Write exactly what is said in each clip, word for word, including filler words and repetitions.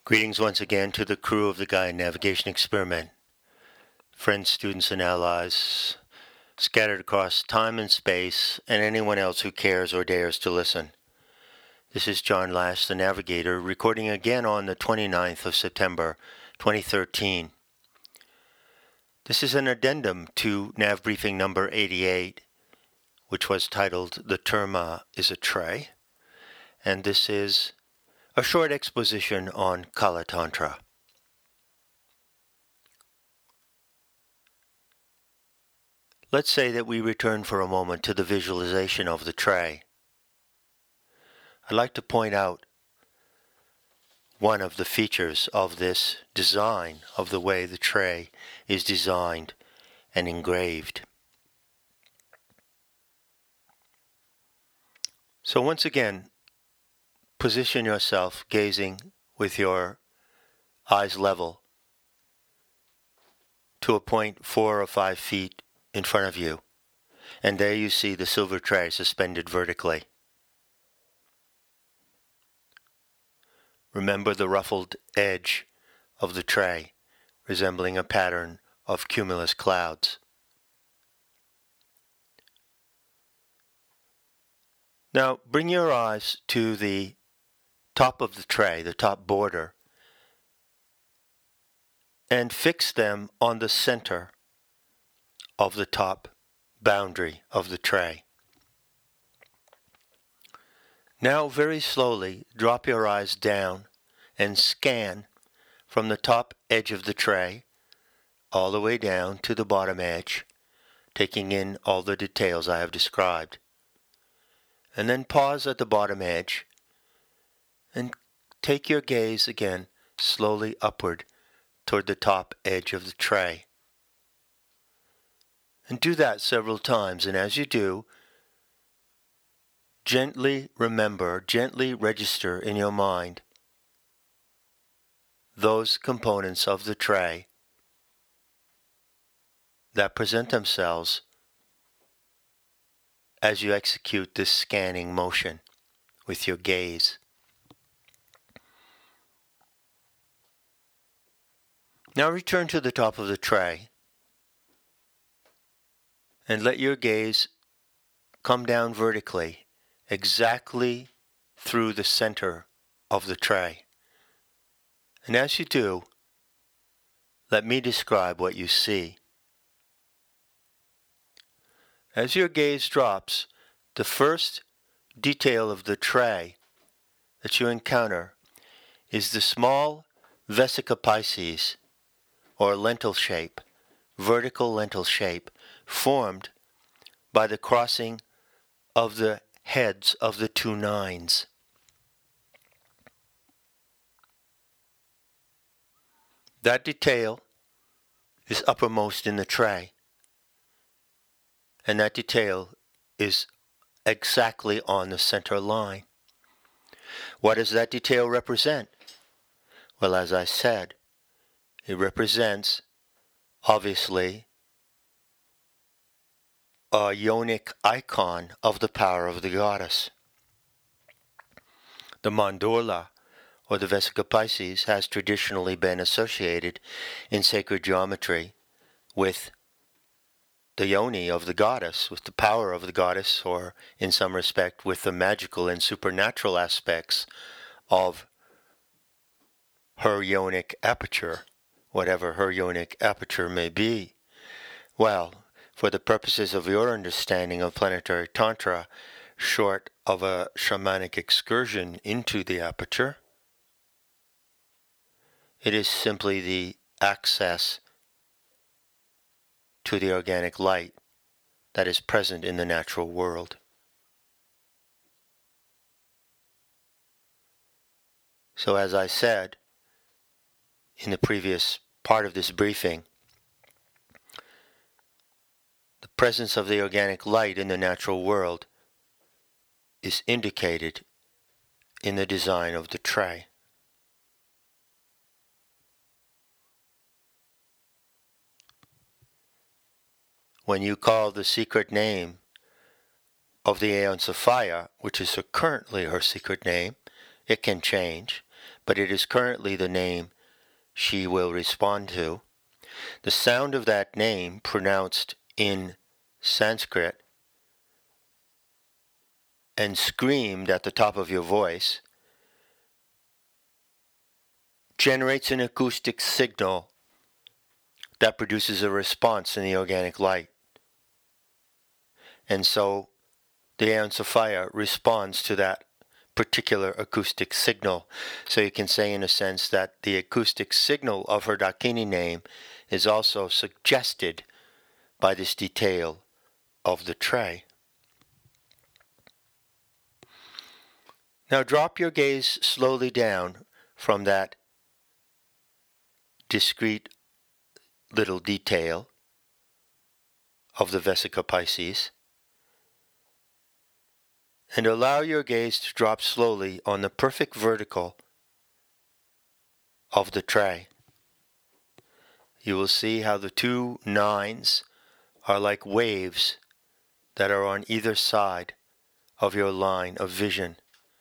Greetings once again to the crew of the Gaia Navigation Experiment, friends, students, and allies scattered across time and space, and anyone else who cares or dares to listen. This is John Lash, the Navigator, recording again on the twenty-ninth of September, twenty thirteen. This is an addendum to Nav Briefing number eighty-eight, which was titled The Terma is a Tray, and this is a short exposition on Kala Tantra. Let's say that we return for a moment to the visualization of the tray. I'd like to point out one of the features of this design, of the way the tray is designed and engraved. So once again, position yourself gazing with your eyes level to a point four or five feet in front of you, and there you see the silver tray suspended vertically. Remember the ruffled edge of the tray, resembling a pattern of cumulus clouds. Now bring your eyes to the top of the tray, the top border, and fix them on the center of the top boundary of the tray. Now very slowly drop your eyes down and scan from the top edge of the tray all the way down to the bottom edge, taking in all the details I have described. And then pause at the bottom edge and take your gaze again slowly upward toward the top edge of the tray. And do that several times, and as you do, gently remember, gently register in your mind those components of the tray that present themselves as you execute this scanning motion with your gaze. Now return to the top of the tray and let your gaze come down vertically, exactly through the center of the tray. And as you do, let me describe what you see. As your gaze drops, the first detail of the tray that you encounter is the small Vesica Pisces, or lentil shape, vertical lentil shape, formed by the crossing of the heads of the two nines. That detail is uppermost in the tray, and that detail is exactly on the center line. What does that detail represent? Well, as I said, it represents, obviously, a yonic icon of the power of the goddess. The mandorla, or the Vesica Pisces, has traditionally been associated in sacred geometry with the yoni of the goddess, with the power of the goddess, or in some respect with the magical and supernatural aspects of her yonic aperture, whatever her yonic aperture may be. Well, for the purposes of your understanding of planetary tantra, short of a shamanic excursion into the aperture, it is simply the access to the organic light that is present in the natural world. So as I said in the previous part of this briefing, the presence of the organic light in the natural world is indicated in the design of the tray. When you call the secret name of the Aeon Sophia, which is her currently her secret name, it can change, but it is currently the name she will respond to. The sound of that name pronounced in Sanskrit and screamed at the top of your voice generates an acoustic signal that produces a response in the organic light. And so the Aeon Sophia responds to that particular acoustic signal. So you can say in a sense that the acoustic signal of her Dakini name is also suggested by this detail of the tray. Now drop your gaze slowly down from that discrete little detail of the Vesica Pisces and allow your gaze to drop slowly on the perfect vertical of the tray. You will see how the two nines are like waves that are on either side of your line of vision.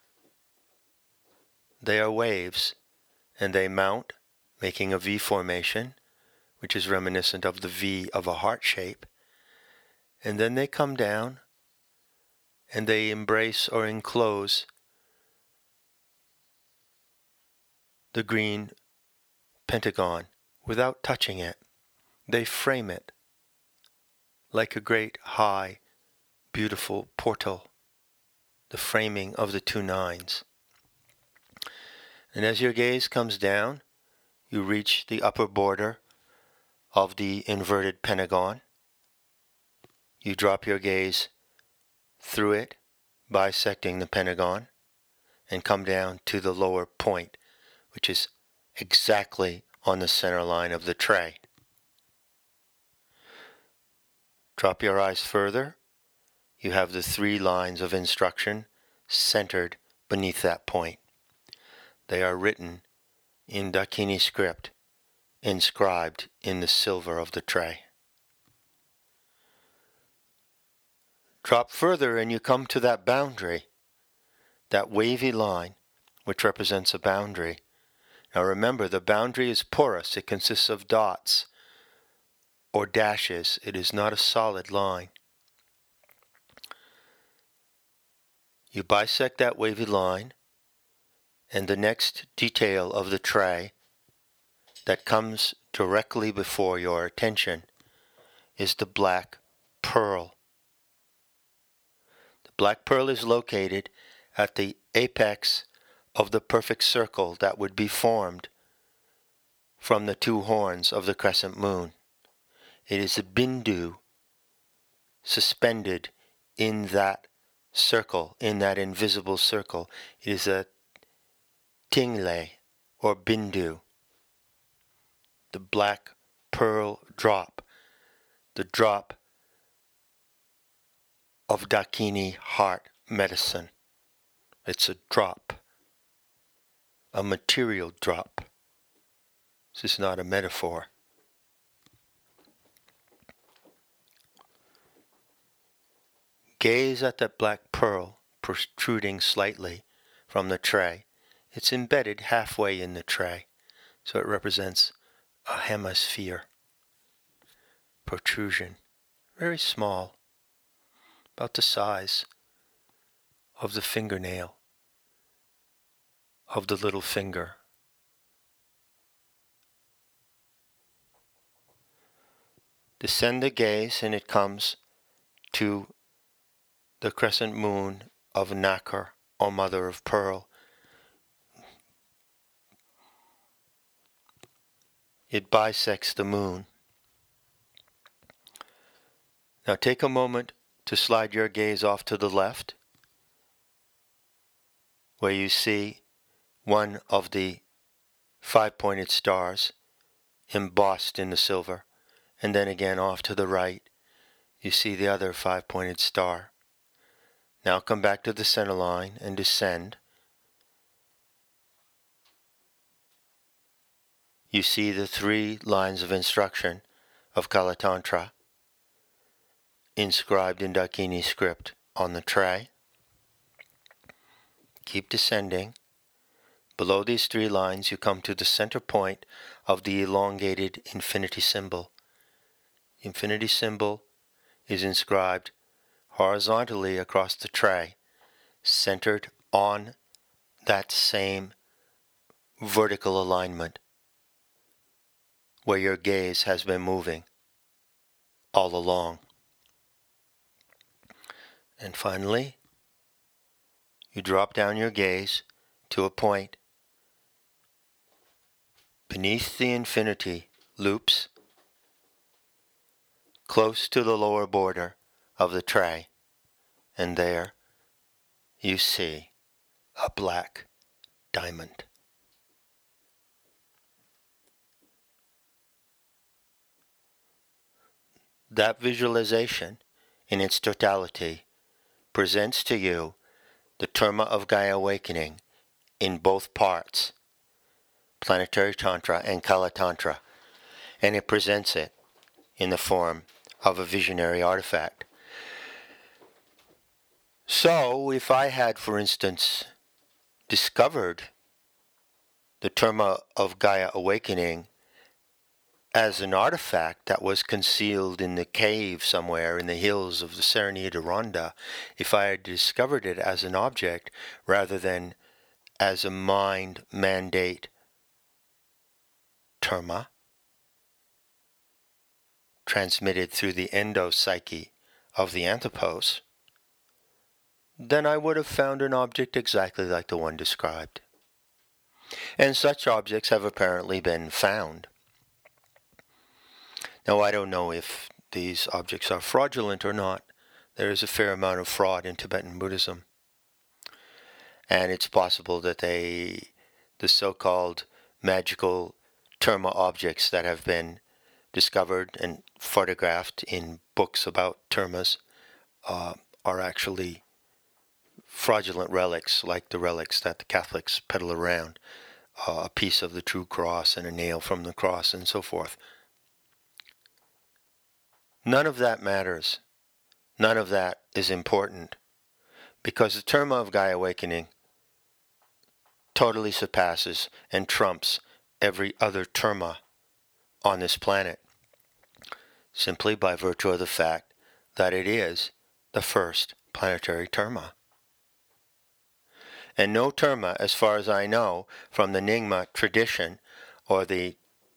They are waves, and they mount, making a V formation, which is reminiscent of the V of a heart shape, and then they come down, and they embrace or enclose the green pentagon without touching it. They frame it like a great, high, beautiful portal, the framing of the two nines. And as your gaze comes down, you reach the upper border of the inverted pentagon. You drop your gaze through it, bisecting the pentagon, and come down to the lower point, which is exactly on the center line of the tray. Drop your eyes further. You have the three lines of instruction centered beneath that point. They are written in Dakini script, inscribed in the silver of the tray. Drop further and you come to that boundary, that wavy line, which represents a boundary. Now remember, the boundary is porous. It consists of dots or dashes. It is not a solid line. You bisect that wavy line, and the next detail of the tray that comes directly before your attention is the black pearl. The black pearl is located at the apex of the perfect circle that would be formed from the two horns of the crescent moon. It is a bindu suspended in that circle, in that invisible circle. It is a tingle or bindu, the black pearl drop, the drop of Dakini heart medicine. It's a drop, a material drop. This is not a metaphor. Gaze at that black pearl protruding slightly from the tray. It's embedded halfway in the tray, so it represents a hemisphere protrusion, very small, about the size of the fingernail of the little finger. Descend the gaze and it comes to the crescent moon of Nacre, or mother of pearl. It bisects the moon. Now take a moment to slide your gaze off to the left, where you see one of the five-pointed stars embossed in the silver, and then again off to the right, you see the other five-pointed star. Now come back to the center line and descend. You see the three lines of instruction of Kalatantra inscribed in Dakini script on the tray. Keep descending, Below these three lines, you come to the center point of the elongated infinity symbol. The infinity symbol is inscribed horizontally across the tray, centered on that same vertical alignment where your gaze has been moving all along. And finally, you drop down your gaze to a point beneath the infinity loops, close to the lower border of the tray, and there you see a black diamond. That visualization, in its totality, presents to you the Terma of Gaia awakening in both parts, Planetary Tantra and Kala Tantra, and it presents it in the form of a visionary artifact. So, if I had, for instance, discovered the Terma of Gaia awakening as an artifact that was concealed in the cave somewhere in the hills of the Serenia de Ronda, if I had discovered it as an object rather than as a mind mandate terma, transmitted through the endopsyche of the anthropos, then I would have found an object exactly like the one described. And such objects have apparently been found. Now, I don't know if these objects are fraudulent or not. There is a fair amount of fraud in Tibetan Buddhism. And it's possible that they, the so-called magical terma objects that have been discovered and photographed in books about termas, uh, are actually fraudulent relics, like the relics that the Catholics peddle around, uh, a piece of the true cross and a nail from the cross and so forth. None of that matters. None of that is important, because the Terma of Gaia awakening totally surpasses and trumps every other terma on this planet, simply by virtue of the fact that it is the first planetary terma. And no terma, as far as I know, from the Nyingma tradition or the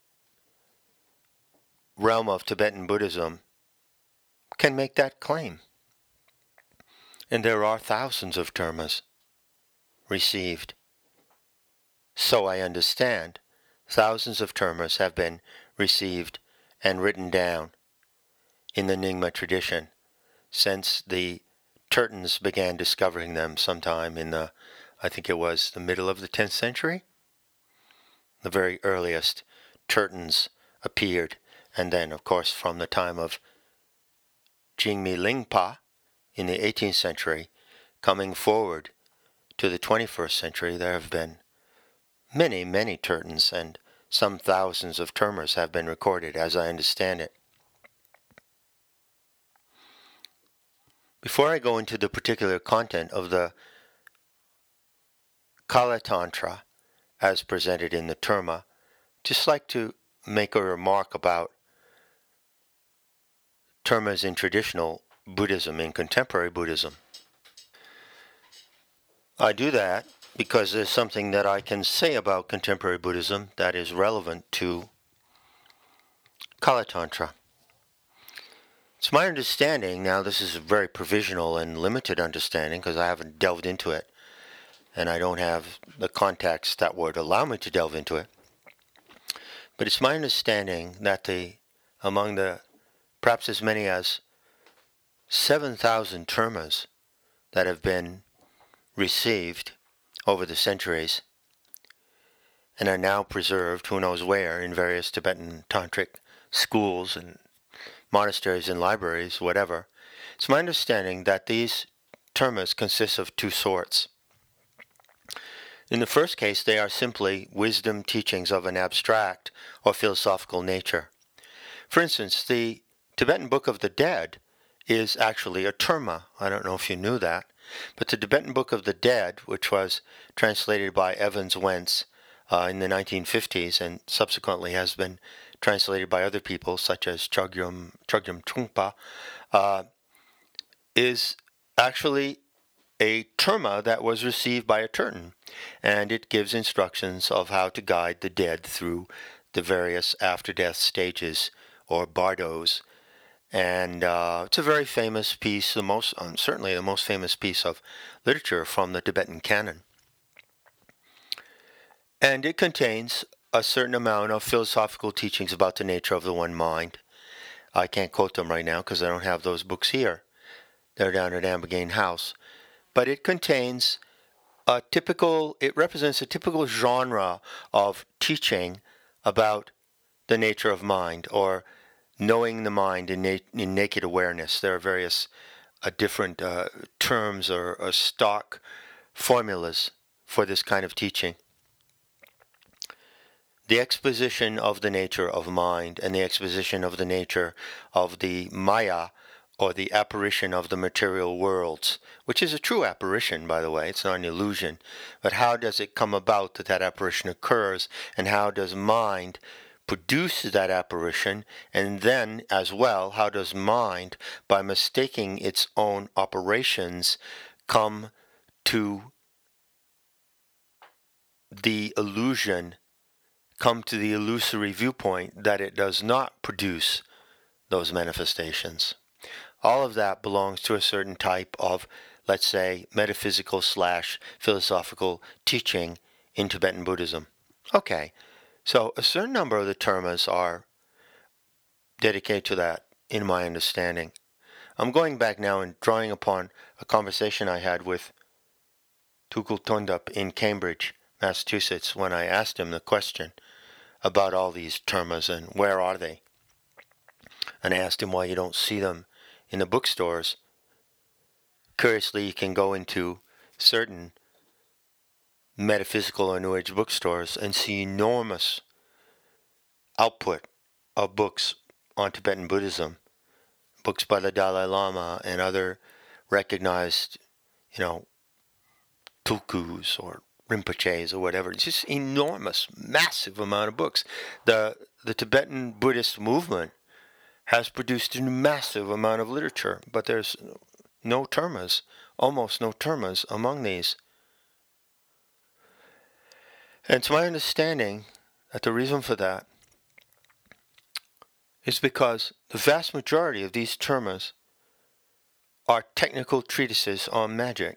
realm of Tibetan Buddhism, can make that claim. And there are thousands of termas received. So I understand, thousands of termas have been received and written down in the Nyingma tradition since the Turtans began discovering them sometime in the, I think it was the middle of the tenth century. The very earliest Turtans appeared, and then, of course, from the time of Jingmi Lingpa in the eighteenth century, coming forward to the twenty-first century, there have been many, many Turtans, and some thousands of termas have been recorded, as I understand it. Before I go into the particular content of the Kala Tantra, as presented in the terma, just like to make a remark about termas in traditional Buddhism, in contemporary Buddhism. I do that because there's something that I can say about contemporary Buddhism that is relevant to Kala Tantra. It's my understanding, now this is a very provisional and limited understanding because I haven't delved into it, and I don't have the context that would allow me to delve into it, but it's my understanding that the among the perhaps as many as seven thousand termas that have been received over the centuries and are now preserved, who knows where, in various Tibetan tantric schools and monasteries and libraries, whatever. It's my understanding that these termas consist of two sorts. In the first case, they are simply wisdom teachings of an abstract or philosophical nature. For instance, the Tibetan Book of the Dead is actually a terma. I don't know if you knew that. But the Tibetan Book of the Dead, which was translated by Evans Wentz uh, in the nineteen fifties and subsequently has been translated by other people such as Chogyam, Chogyam Trungpa, uh, is actually a terma that was received by a Turton, and it gives instructions of how to guide the dead through the various after-death stages, or bardos. And uh, it's a very famous piece, the most, um, certainly the most famous piece of literature from the Tibetan canon. And it contains a certain amount of philosophical teachings about the nature of the one mind. I can't quote them right now because I don't have those books here. They're down at Ambagain House. But it contains a typical, it represents a typical genre of teaching about the nature of mind, or knowing the mind in, na- in naked awareness. There are various uh, different uh, terms or, or stock formulas for this kind of teaching. The exposition of the nature of mind and the exposition of the nature of the Maya, or the apparition of the material worlds, which is a true apparition, by the way, it's not an illusion. But how does it come about that that apparition occurs, and how does mind produce that apparition, and then, as well, how does mind, by mistaking its own operations, come to the illusion, come to the illusory viewpoint that it does not produce those manifestations. All of that belongs to a certain type of, let's say, metaphysical slash philosophical teaching in Tibetan Buddhism. Okay, so a certain number of the termas are dedicated to that, in my understanding. I'm going back now and drawing upon a conversation I had with Tukul Tondap in Cambridge, Massachusetts, when I asked him the question about all these termas and where are they. And I asked him why you don't see them in the bookstores. Curiously, you can go into certain metaphysical or New Age bookstores and see enormous output of books on Tibetan Buddhism, books by the Dalai Lama and other recognized, you know, tulkus or Rinpoches or whatever. It's just enormous, massive amount of books. The the Tibetan Buddhist movement has produced a massive amount of literature, but there's no termas, almost no termas among these. And it's my understanding that the reason for that is because the vast majority of these termas are technical treatises on magic.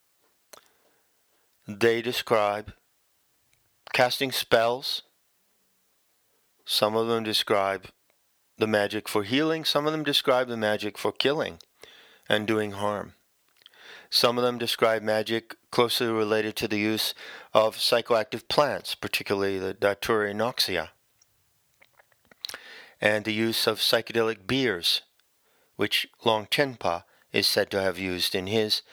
They describe casting spells. Some of them describe the magic for healing. Some of them describe the magic for killing and doing harm. Some of them describe magic closely related to the use of psychoactive plants, particularly the Datura inoxia, and the use of psychedelic beers, which Longchenpa is said to have used in his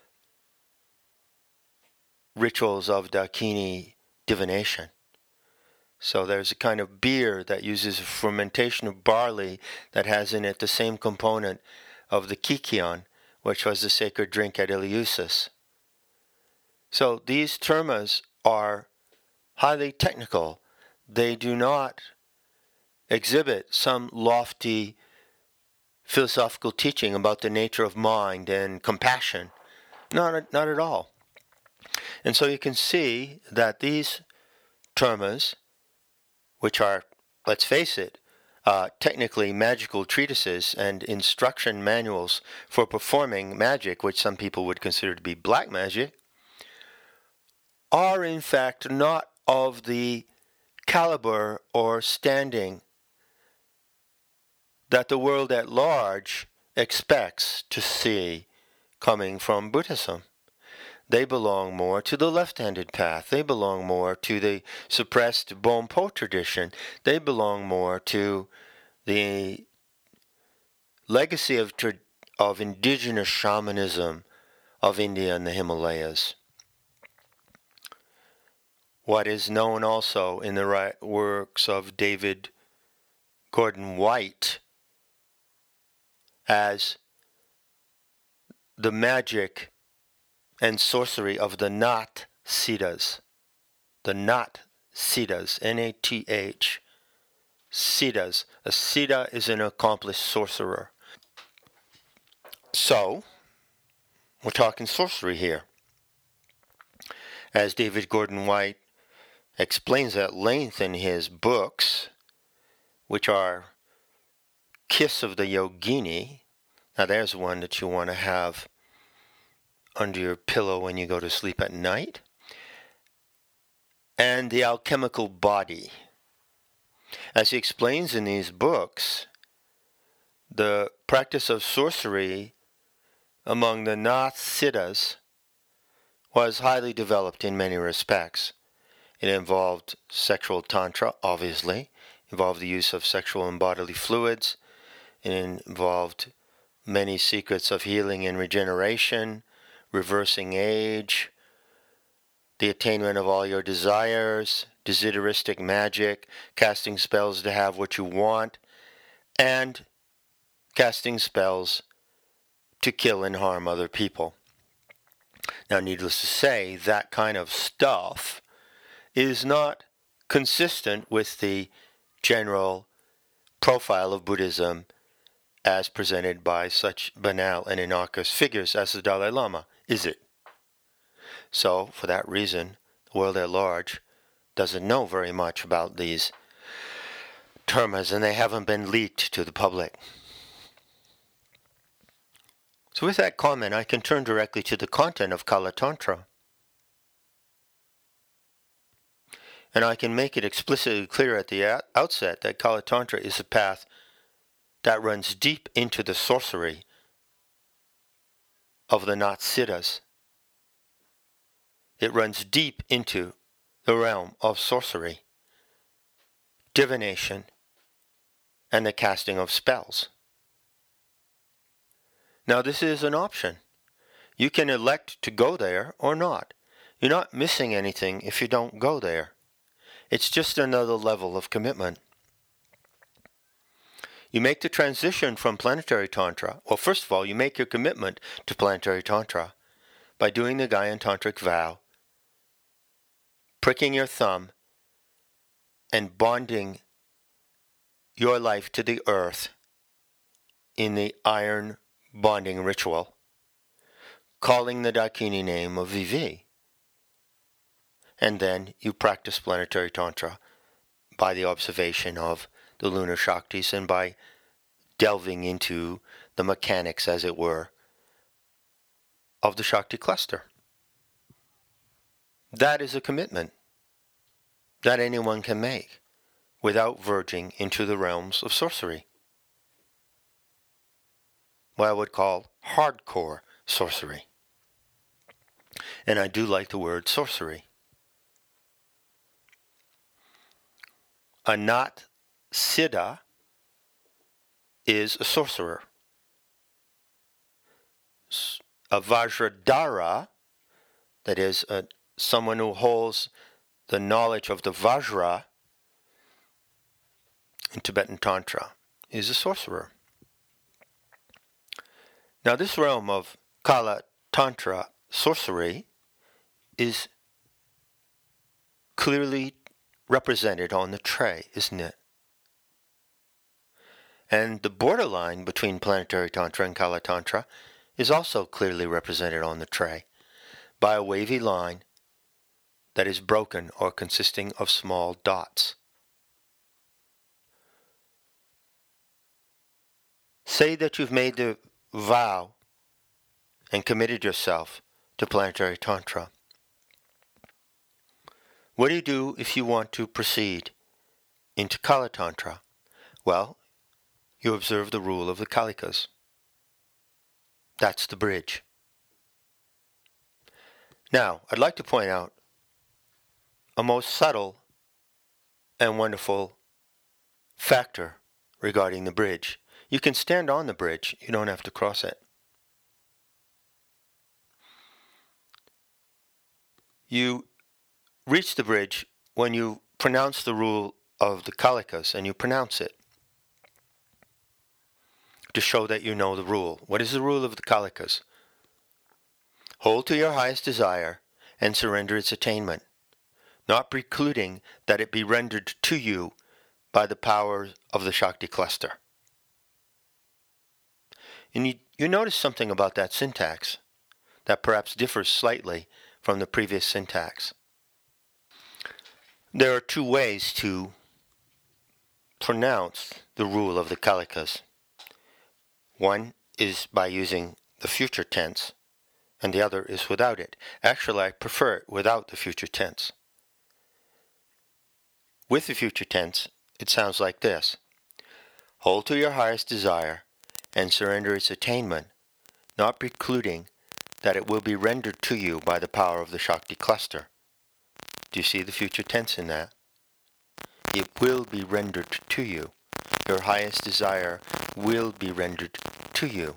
rituals of Dakini divination. So there's a kind of beer that uses fermentation of barley that has in it the same component of the kikion, which was the sacred drink at Eleusis. So these termas are highly technical. They do not exhibit some lofty philosophical teaching about the nature of mind and compassion. Not, not at all. And so you can see that these termas, which are, let's face it, uh, technically magical treatises and instruction manuals for performing magic, which some people would consider to be black magic, are in fact not of the caliber or standing that the world at large expects to see coming from Buddhism. They belong more to the left-handed path. They belong more to the suppressed Bonpo tradition. They belong more to the legacy of, of indigenous shamanism of India and the Himalayas. What is known also in the works of David Gordon White as the magic and sorcery of the Nath Siddhas. The Nath Siddhas, N A T H, Siddhas. A Siddha is an accomplished sorcerer. So, we're talking sorcery here. As David Gordon White explains at length in his books, which are Kiss of the Yogini. Now there's one that you want to have under your pillow when you go to sleep at night. And The Alchemical Body. As he explains in these books, the practice of sorcery among the Nath Siddhas was highly developed in many respects. It involved sexual tantra, obviously, involved the use of sexual and bodily fluids. It involved many secrets of healing and regeneration, reversing age, the attainment of all your desires, desideristic magic, casting spells to have what you want, and casting spells to kill and harm other people. Now, needless to say, that kind of stuff is not consistent with the general profile of Buddhism as presented by such banal and innocuous figures as the Dalai Lama, is it? So, for that reason, the world at large doesn't know very much about these termas, and they haven't been leaked to the public. So with that comment, I can turn directly to the content of Kala Tantra. And I can make it explicitly clear at the outset that Kala Tantra is a path that runs deep into the sorcery of the Nath Siddhas. It runs deep into the realm of sorcery, divination, and the casting of spells. Now this is an option. You can elect to go there or not. You're not missing anything if you don't go there. It's just another level of commitment. You make the transition from planetary tantra. Well, first of all, you make your commitment to planetary tantra by doing the Gaian Tantric vow, pricking your thumb, and bonding your life to the earth in the iron bonding ritual, calling the Dakini name of Vivi. And then you practice planetary tantra by the observation of the lunar Shaktis and by delving into the mechanics, as it were, of the Shakti cluster. That is a commitment that anyone can make without verging into the realms of sorcery. What I would call hardcore sorcery. And I do like the word sorcery. A Nath Siddha is a sorcerer. A Vajradhara, that is, a, someone who holds the knowledge of the Vajra in Tibetan Tantra, is a sorcerer. Now this realm of Kala Tantra sorcery is clearly represented on the tray, isn't it? And the borderline between planetary tantra and Kala Tantra is also clearly represented on the tray by a wavy line that is broken or consisting of small dots. Say that you've made the vow and committed yourself to planetary tantra. What do you do if you want to proceed into Kala Tantra? Well, you observe the rule of the Kalikas. That's the bridge. Now, I'd like to point out a most subtle and wonderful factor regarding the bridge. You can stand on the bridge, you don't have to cross it. You reach the bridge when you pronounce the rule of the Kalikas, and you pronounce it to show that you know the rule. What is the rule of the Kalikas? Hold to your highest desire and surrender its attainment, not precluding that it be rendered to you by the power of the Shakti cluster. And you, you notice something about that syntax that perhaps differs slightly from the previous syntax. There are two ways to pronounce the rule of the Kalikas. One is by using the future tense, and the other is without it. Actually, I prefer it without the future tense. With the future tense, it sounds like this. Hold to your highest desire and surrender its attainment, not precluding that it will be rendered to you by the power of the Shakti cluster. Do you see the future tense in that? It will be rendered to you. Your highest desire will be rendered to you.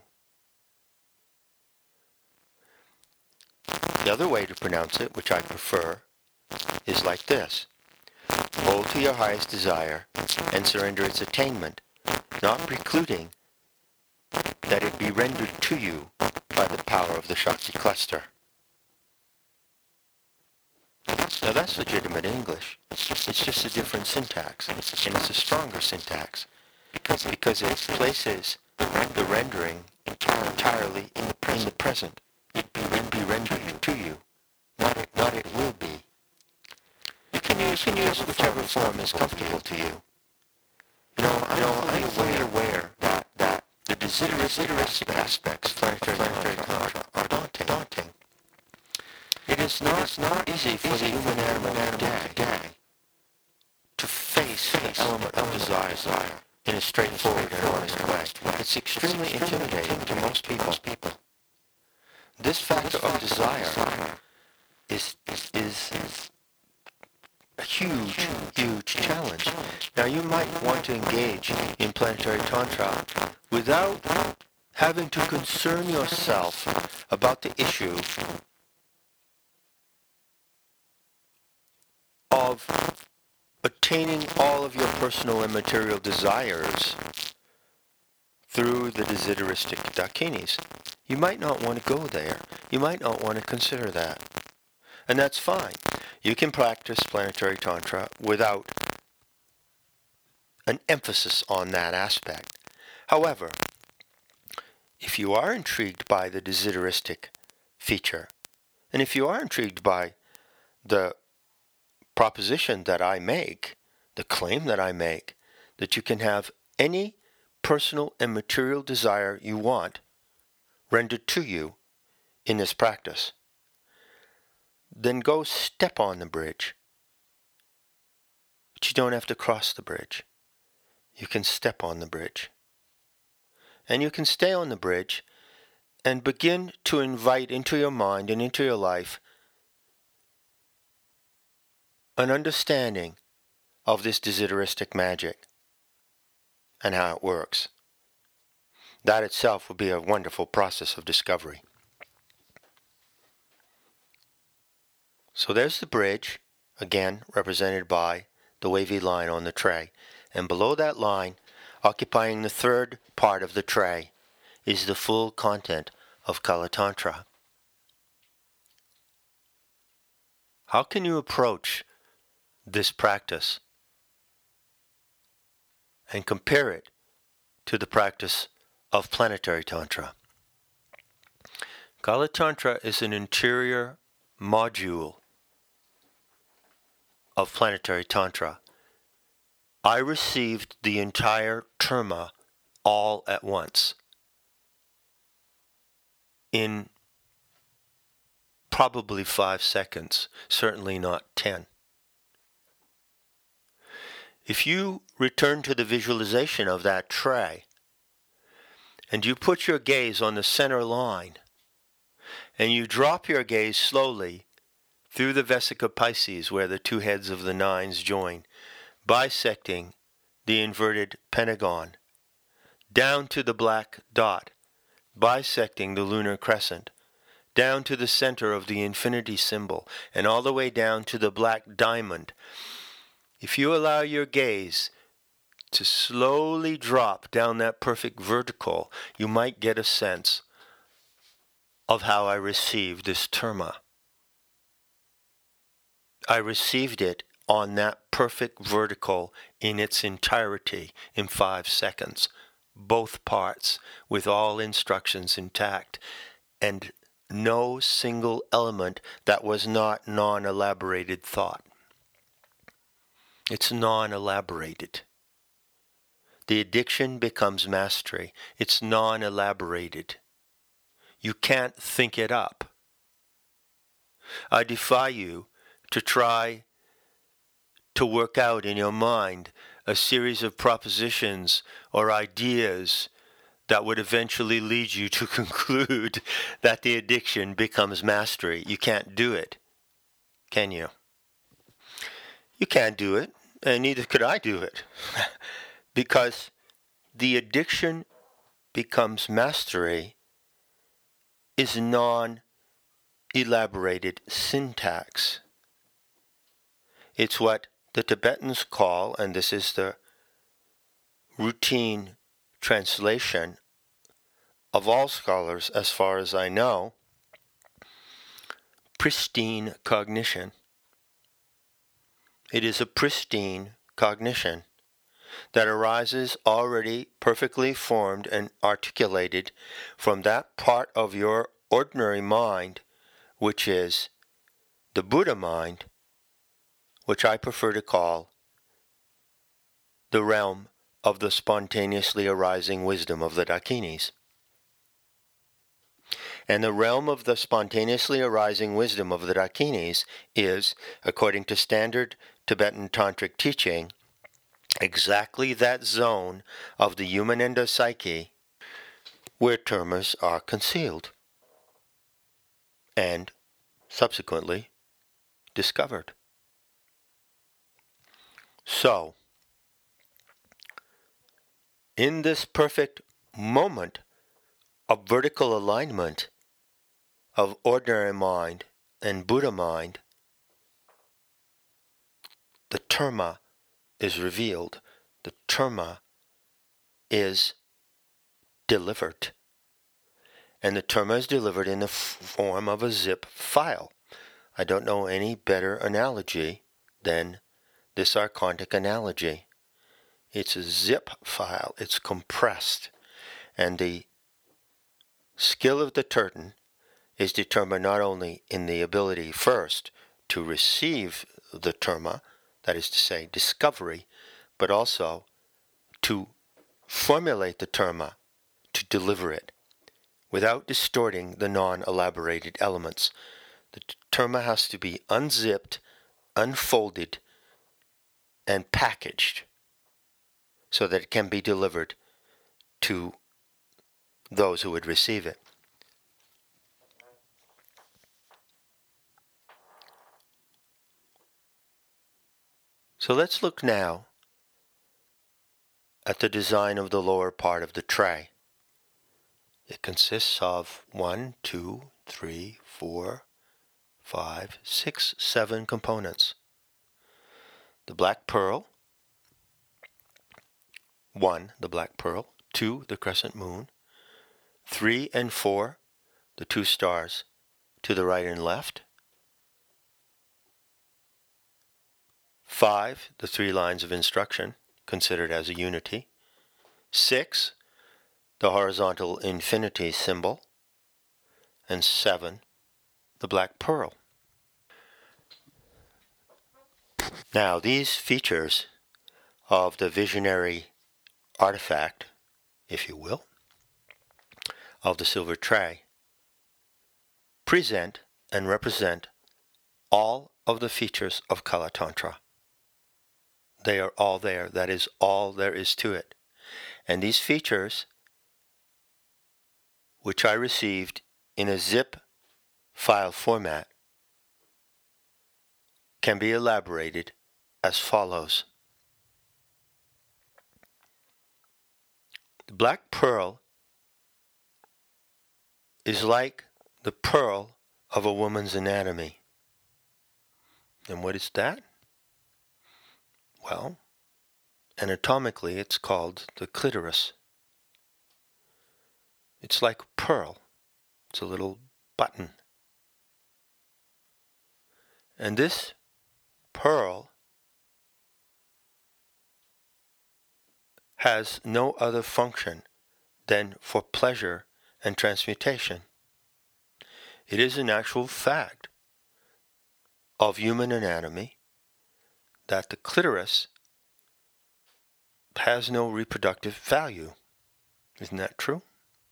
The other way to pronounce it, which I prefer, is like this. Hold to your highest desire and surrender its attainment, not precluding that it be rendered to you by the power of the Shakti cluster. Now that's legitimate English. It's just a different syntax, and it's a stronger syntax, because, because it places the rendering entirely in the, in the present. It be, it be rendered to you, not it, not it will be. You can use, you can use whichever form is comfortable to you. You know, you know I'm fully aware that, that the desiderative aspects of planetary tantra are daunting. daunting. It is not, it's not easy for the human animal today to face the element of desire in a straightforward and honest way. It's extremely intimidating to most people. This factor of desire is, is, is a huge, huge challenge. Now you might want to engage in planetary tantra without having to concern yourself about the issue of attaining all of your personal and material desires through the desideristic dakinis. You might not want to go there. You might not want to consider that. And that's fine. You can practice planetary tantra without an emphasis on that aspect. However, if you are intrigued by the desideristic feature, and if you are intrigued by the proposition that I make, the claim that I make, that you can have any personal and material desire you want rendered to you in this practice, then go step on the bridge. But you don't have to cross the bridge. You can step on the bridge. And you can stay on the bridge and begin to invite into your mind and into your life an understanding of this desideristic magic and how it works. That itself would be a wonderful process of discovery. So there's the bridge, again represented by the wavy line on the tray. And below that line, occupying the third part of the tray, is the full content of Kala Tantra. How can you approach this practice and compare it to the practice of planetary tantra? Kala Tantra is an interior module of planetary tantra. I received the entire terma all at once in probably five seconds, certainly not ten. If you return to the visualization of that tray, and you put your gaze on the center line, and you drop your gaze slowly through the Vesica Pisces, where the two heads of the nines join, bisecting the inverted pentagon, down to the black dot, bisecting the lunar crescent, down to the center of the infinity symbol, and all the way down to the black diamond. If you allow your gaze to slowly drop down that perfect vertical, you might get a sense of how I received this terma. I received it on that perfect vertical in its entirety in five seconds, both parts, with all instructions intact, and no single element that was not non-elaborated thought. It's non-elaborated. The addiction becomes mastery. It's non-elaborated. You can't think it up. I defy you to try to work out in your mind a series of propositions or ideas that would eventually lead you to conclude that the addiction becomes mastery. You can't do it, can you? You can't do it, and neither could I do it. Because the addiction becomes mastery is non-elaborated syntax. It's what the Tibetans call, and this is the routine translation of all scholars as far as I know, pristine cognition. It is a pristine cognition that arises already perfectly formed and articulated from that part of your ordinary mind, which is the Buddha mind, which I prefer to call the realm of the spontaneously arising wisdom of the Dakinis. And the realm of the spontaneously arising wisdom of the Dakinis is, according to standard Tibetan tantric teaching, exactly that zone of the human endopsyche where termas are concealed and subsequently discovered. So, in this perfect moment of vertical alignment of ordinary mind and Buddha mind, the terma is revealed. The terma is delivered. And the terma is delivered in the form of a zip file. I don't know any better analogy than this archontic analogy. It's a zip file. It's compressed. And the skill of the Terton is determined not only in the ability first to receive the terma, that is to say, discovery, but also to formulate the terma, to deliver it, without distorting the non-elaborated elements. The terma has to be unzipped, unfolded, and packaged so that it can be delivered to those who would receive it. So let's look now at the design of the lower part of the tray. It consists of one, two, three, four, five, six, seven components. The black pearl, one, the black pearl, two, the crescent moon, three and four, the two stars to the right and left, five, the three lines of instruction, considered as a unity, six, the horizontal infinity symbol, and seven, the black pearl. Now, these features of the visionary artifact, if you will, of the silver tray, present and represent all of the features of Kala Tantra. They are all there. That is all there is to it. And these features, which I received in a zip file format, can be elaborated as follows. The black pearl is like the pearl of a woman's anatomy. And what is that? Well, anatomically it's called the clitoris. It's like a pearl. It's a little button. And this pearl has no other function than for pleasure and transmutation. It is an actual fact of human anatomy that the clitoris has no reproductive value. Isn't that true?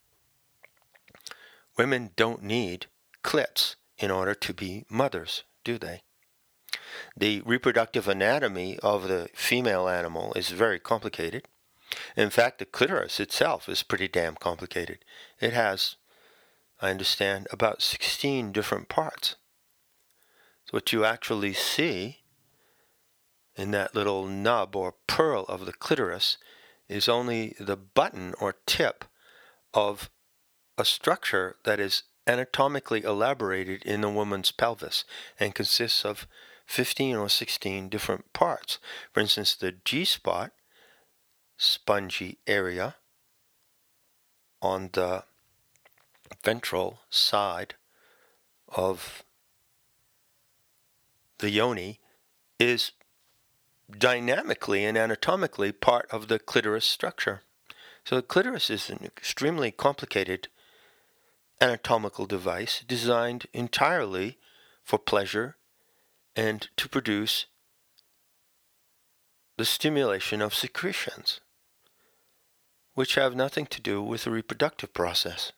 Women don't need clits in order to be mothers, do they? The reproductive anatomy of the female animal is very complicated. In fact, the clitoris itself is pretty damn complicated. It has, I understand, about sixteen different parts. So what you actually see in that little nub or pearl of the clitoris is only the button or tip of a structure that is anatomically elaborated in the woman's pelvis and consists of fifteen or sixteen different parts. For instance, the G-spot, spongy area on the ventral side of the yoni, is dynamically and anatomically part of the clitoris structure. So the clitoris is an extremely complicated anatomical device designed entirely for pleasure and to produce the stimulation of secretions, which have nothing to do with the reproductive process.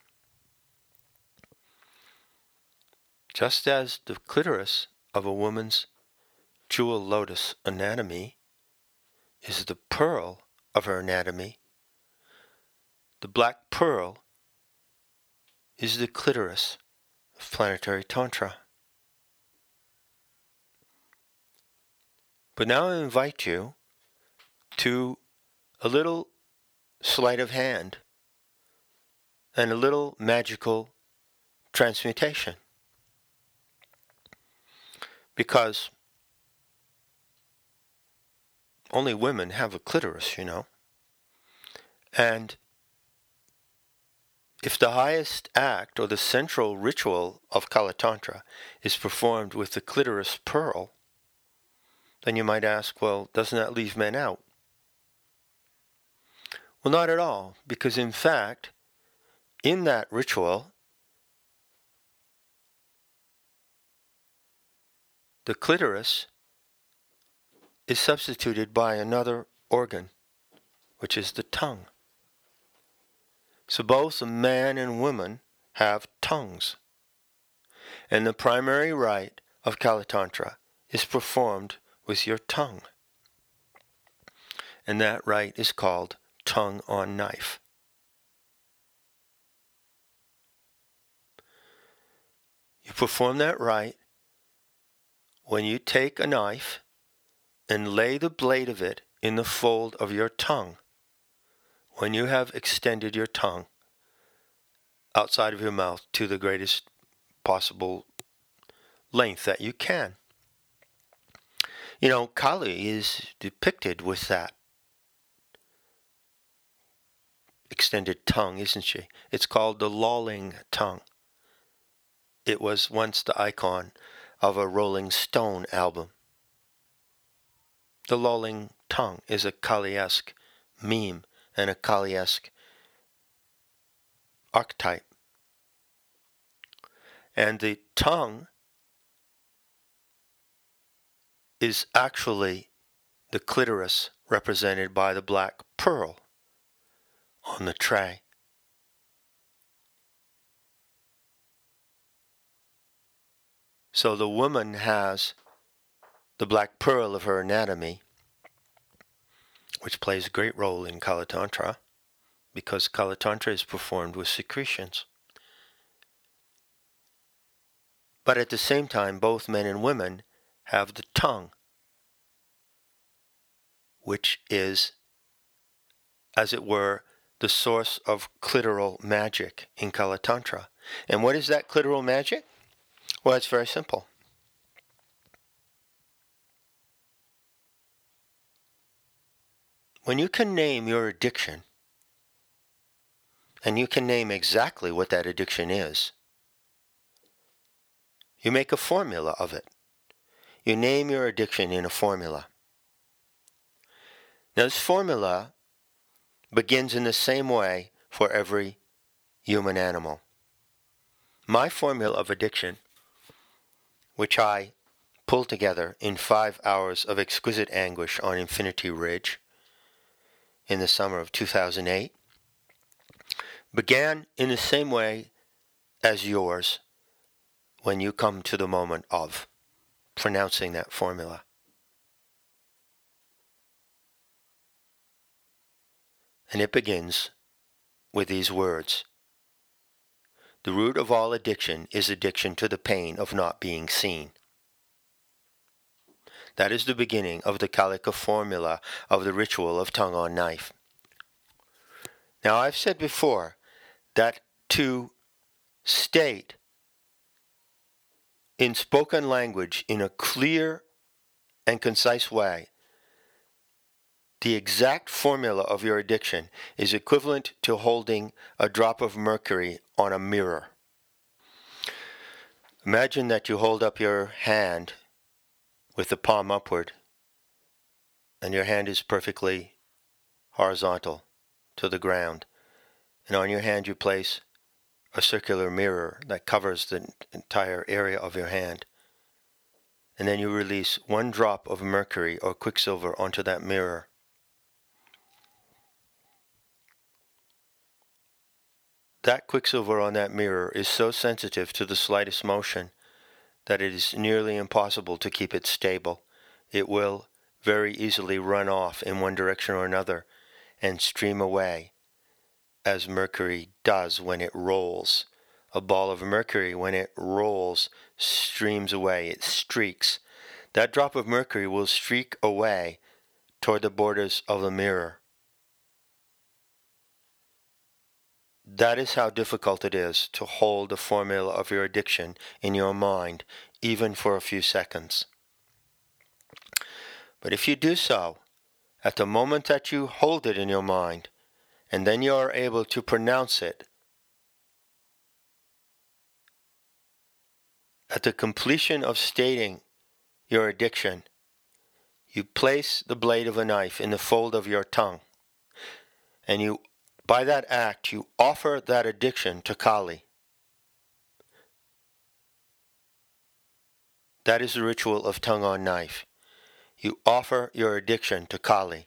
Just as the clitoris of a woman's jewel lotus anatomy is the pearl of her anatomy, the black pearl is the clitoris of planetary tantra. But now I invite you to a little sleight of hand and a little magical transmutation. Because only women have a clitoris, you know. And if the highest act or the central ritual of Kala Tantra is performed with the clitoris pearl, then you might ask, well, doesn't that leave men out? Well, not at all, because in fact, in that ritual, the clitoris is substituted by another organ, which is the tongue. So both man and woman have tongues. And the primary rite of Kala Tantra is performed with your tongue. And that rite is called tongue on knife. You perform that rite when you take a knife and lay the blade of it in the fold of your tongue. When you have extended your tongue outside of your mouth to the greatest possible length that you can. You know, Kali is depicted with that extended tongue, isn't she? It's called the lolling tongue. It was once the icon of a Rolling Stone album. The lolling tongue is a Kali-esque meme and a Kali-esque archetype. And the tongue is actually the clitoris represented by the black pearl on the tray. So the woman has the black pearl of her anatomy, which plays a great role in Kala Tantra, because Kala Tantra is performed with secretions. But at the same time, both men and women have the tongue, which is, as it were, the source of clitoral magic in Kala Tantra. And what is that clitoral magic? Well, it's very simple. When you can name your addiction, and you can name exactly what that addiction is, You make a formula of it. You name your addiction in a formula. Now, this formula begins in the same way for every human animal. My formula of addiction, which I pulled together in five hours of exquisite anguish on Infinity Ridge in the summer of two thousand eight, began in the same way as yours when you come to the moment of pronouncing that formula. And it begins with these words. The root of all addiction is addiction to the pain of not being seen. That is the beginning of the Kalika formula of the ritual of tongue on knife. Now, I've said before that to state in spoken language in a clear and concise way the exact formula of your addiction is equivalent to holding a drop of mercury on a mirror. Imagine that you hold up your hand with the palm upward, and your hand is perfectly horizontal to the ground. And on your hand you place a circular mirror that covers the entire area of your hand. And then you release one drop of mercury or quicksilver onto that mirror. That quicksilver on that mirror is so sensitive to the slightest motion that it is nearly impossible to keep it stable. It will very easily run off in one direction or another and stream away, as mercury does when it rolls. A ball of mercury, when it rolls, streams away. It streaks. That drop of mercury will streak away toward the borders of the mirror. That is how difficult it is to hold the formula of your addiction in your mind, even for a few seconds. But if you do so, at the moment that you hold it in your mind, and then you are able to pronounce it, at the completion of stating your addiction, you place the blade of a knife in the fold of your tongue, and you by that act, you offer that addiction to Kali. That is the ritual of tongue on knife. You offer your addiction to Kali.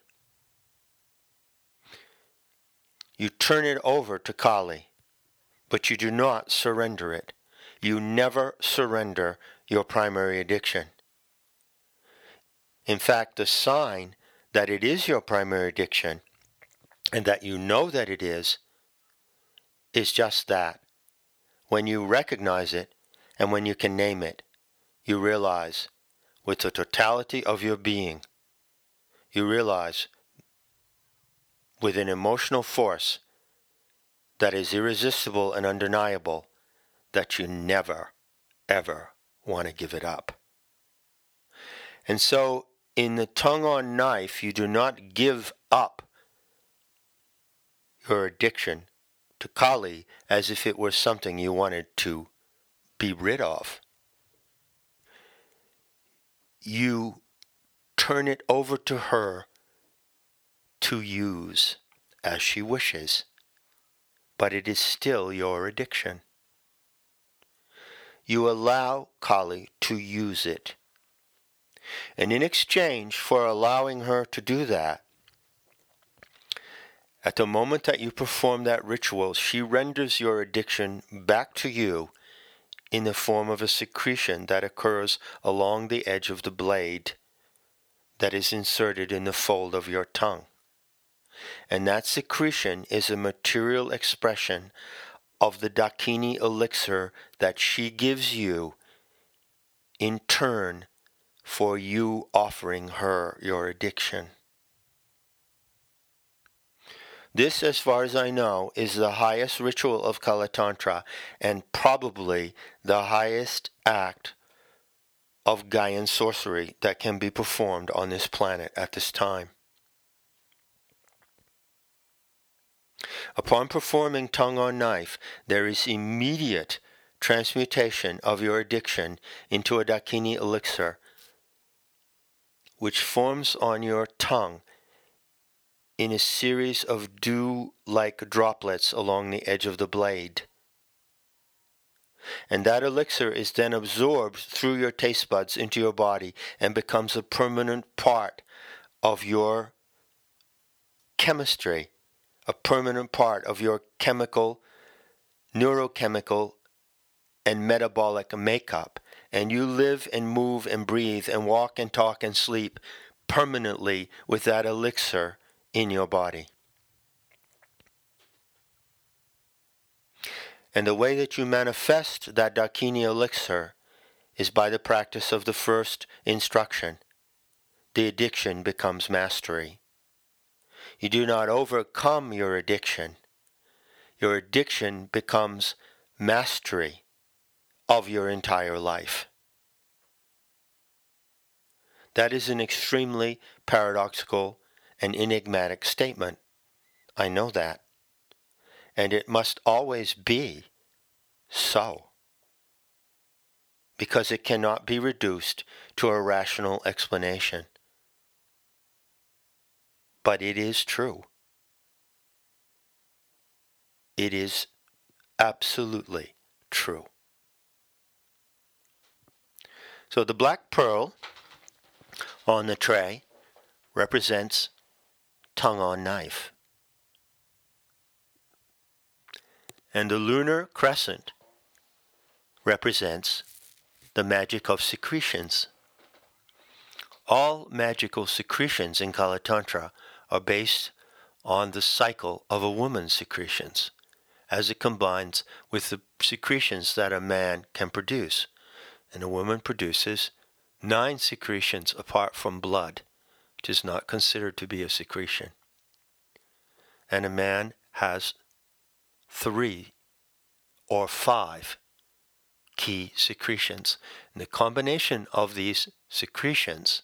You turn it over to Kali, but you do not surrender it. You never surrender your primary addiction. In fact, the sign that it is your primary addiction and that you know that it is, is just that. When you recognize it and when you can name it, you realize with the totality of your being, you realize with an emotional force that is irresistible and undeniable that you never, ever want to give it up. And so, in the tongue on knife, you do not give up your addiction to Kali as if it were something you wanted to be rid of. You turn it over to her to use as she wishes, but it is still your addiction. You allow Kali to use it. And in exchange for allowing her to do that, at the moment that you perform that ritual, she renders your addiction back to you in the form of a secretion that occurs along the edge of the blade that is inserted in the fold of your tongue. And that secretion is a material expression of the Dakini elixir that she gives you in turn for you offering her your addiction. This, as far as I know, is the highest ritual of Kala Tantra and probably the highest act of Gaian sorcery that can be performed on this planet at this time. Upon performing tongue on knife, there is immediate transmutation of your addiction into a Dakini elixir, which forms on your tongue in a series of dew-like droplets along the edge of the blade. And that elixir is then absorbed through your taste buds into your body and becomes a permanent part of your chemistry, a permanent part of your chemical, neurochemical, and metabolic makeup. And you live and move and breathe and walk and talk and sleep permanently with that elixir in your body. And the way that you manifest that Dakini elixir is by the practice of the first instruction. The addiction becomes mastery. You do not overcome your addiction. Your addiction becomes mastery of your entire life. That is an extremely paradoxical and enigmatic statement. I know that. And it must always be so, because it cannot be reduced to a rational explanation. But it is true. It is absolutely true. So the black pearl on the tray represents tongue on knife. And the lunar crescent represents the magic of secretions. All magical secretions in Kala Tantra are based on the cycle of a woman's secretions, as it combines with the secretions that a man can produce. And a woman produces nine secretions apart from blood, which is not considered to be a secretion. And a man has three or five key secretions. And the combination of these secretions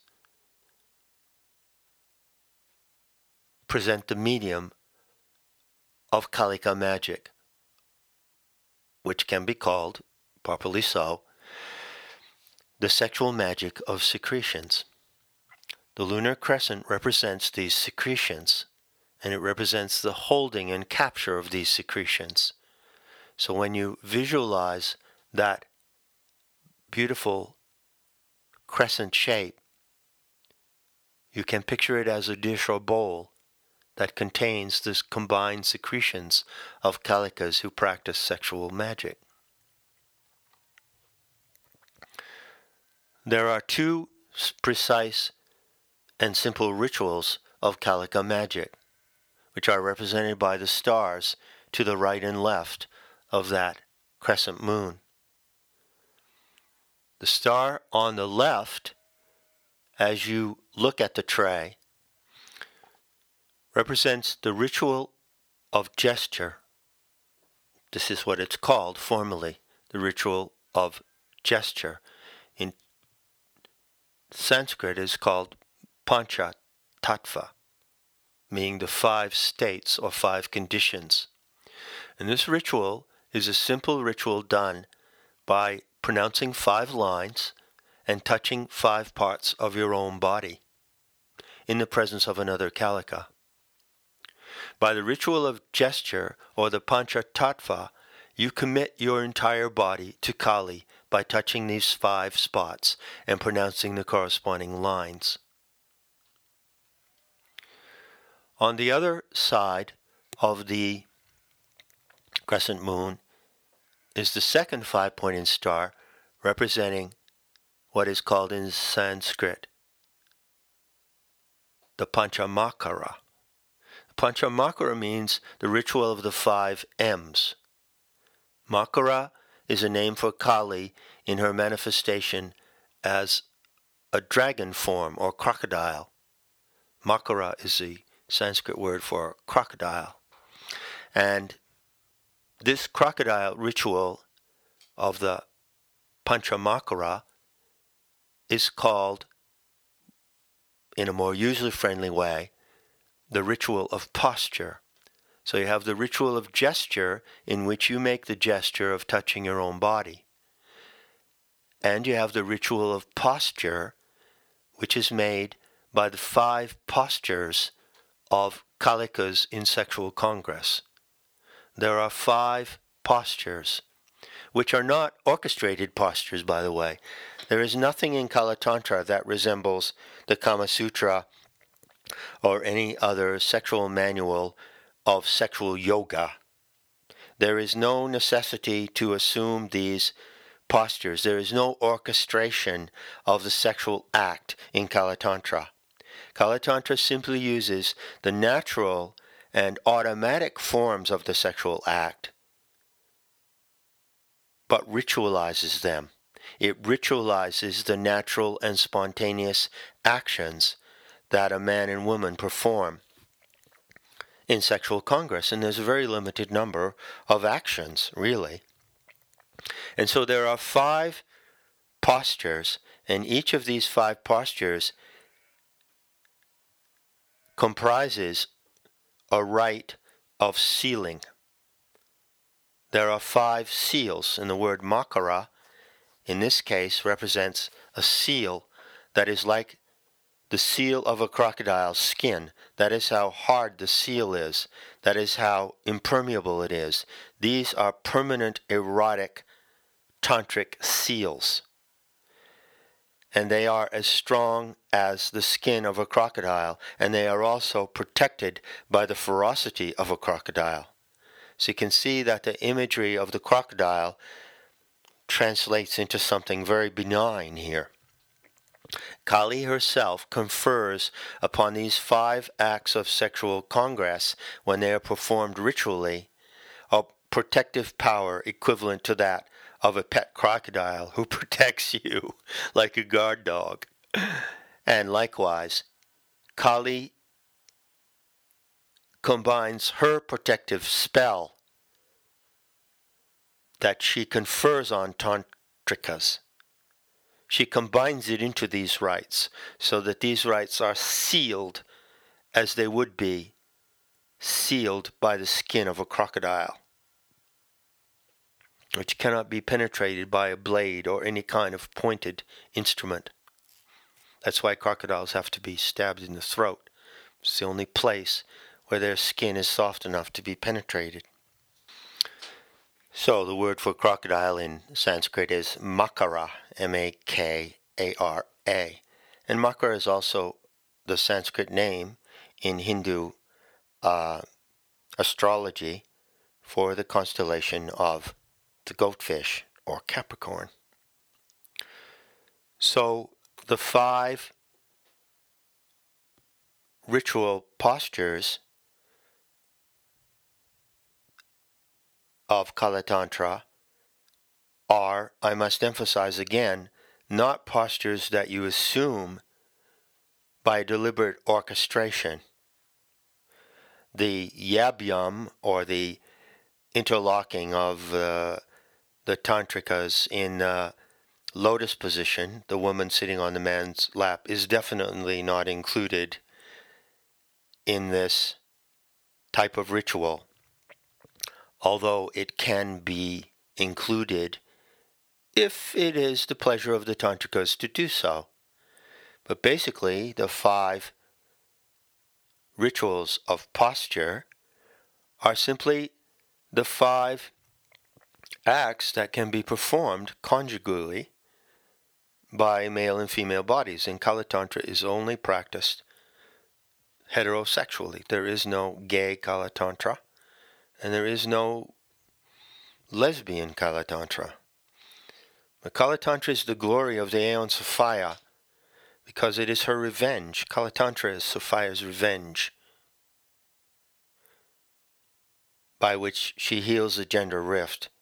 present the medium of Kalika magic, which can be called, properly so, the sexual magic of secretions. The lunar crescent represents these secretions, and it represents the holding and capture of these secretions. So when you visualize that beautiful crescent shape, you can picture it as a dish or bowl that contains this combined secretions of Kalikas who practice sexual magic. There are two precise and simple rituals of Kalika magic, which are represented by the stars to the right and left of that crescent moon. The star on the left, as you look at the tray, represents the ritual of gesture. This is what it's called formally, the ritual of gesture. In Sanskrit, it is called Pancha Tattva, meaning the five states or five conditions. And this ritual is a simple ritual done by pronouncing five lines and touching five parts of your own body in the presence of another Kalika. By the ritual of gesture, or the Pancha Tattva, you commit your entire body to Kali by touching these five spots and pronouncing the corresponding lines. On the other side of the crescent moon is the second five-pointed star, representing what is called in Sanskrit the Panchamakara. Panchamakara means the ritual of the five M's. Makara is a name for Kali in her manifestation as a dragon form or crocodile. Makara is the Sanskrit word for crocodile. And this crocodile ritual of the Panchamakara is called, in a more user-friendly way, the ritual of posture. So you have the ritual of gesture, in which you make the gesture of touching your own body. And you have the ritual of posture, which is made by the five postures of Kalikas in sexual congress. There are five postures, which are not orchestrated postures, by the way. There is nothing in Kala Tantra that resembles the Kama Sutra or any other sexual manual of sexual yoga. There is no necessity to assume these postures. There is no orchestration of the sexual act in Kala Tantra. Kala Tantra simply uses the natural and automatic forms of the sexual act, but ritualizes them. It ritualizes the natural and spontaneous actions that a man and woman perform in sexual congress. And there's a very limited number of actions, really. And so there are five postures, and each of these five postures comprises a rite of sealing. There are five seals, and the word makara in this case represents a seal that is like the seal of a crocodile's skin. That is how hard the seal is. That is how impermeable it is. These are permanent erotic tantric seals. And they are as strong as the skin of a crocodile, and they are also protected by the ferocity of a crocodile. So you can see that the imagery of the crocodile translates into something very benign here. Kali herself confers upon these five acts of sexual congress, when they are performed ritually, a protective power equivalent to that of a pet crocodile who protects you like a guard dog. And likewise, Kali combines her protective spell that she confers on tantrikas. She combines it into these rites so that these rites are sealed as they would be sealed by the skin of a crocodile, which cannot be penetrated by a blade or any kind of pointed instrument. That's why crocodiles have to be stabbed in the throat. It's the only place where their skin is soft enough to be penetrated. So the word for crocodile in Sanskrit is makara, M A K A R A. And makara is also the Sanskrit name in Hindu uh, astrology for the constellation of the goatfish, or Capricorn. So the five ritual postures of Kala Tantra are, I must emphasize again, not postures that you assume by deliberate orchestration. The yabhyam, or the interlocking of uh, the tantrikas in uh, lotus position, the woman sitting on the man's lap, is definitely not included in this type of ritual, although it can be included if it is the pleasure of the tantrikas to do so. But basically, the five rituals of posture are simply the five acts that can be performed conjugally by male and female bodies. And Kala Tantra is only practiced heterosexually. There is no gay Kala Tantra, and there is no lesbian Kala Tantra. But Kala Tantra is the glory of the Aeon Sophia, because it is her revenge. Kala Tantra is Sophia's revenge, by which she heals the gender rift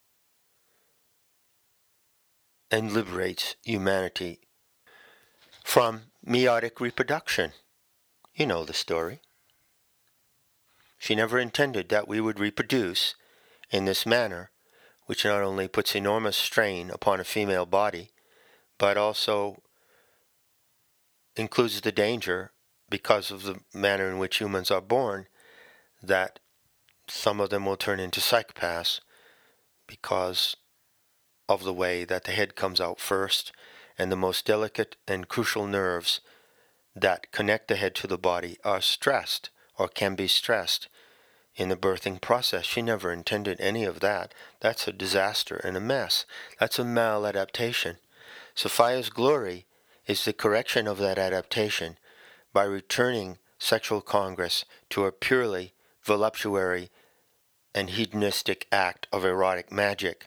and liberates humanity from meiotic reproduction. You know the story. She never intended that we would reproduce in this manner, which not only puts enormous strain upon a female body, but also includes the danger, because of the manner in which humans are born, that some of them will turn into psychopaths because of the way that the head comes out first, and the most delicate and crucial nerves that connect the head to the body are stressed or can be stressed in the birthing process. She never intended any of that. That's a disaster and a mess. That's a maladaptation. Sophia's glory is the correction of that adaptation by returning sexual congress to a purely voluptuary and hedonistic act of erotic magic.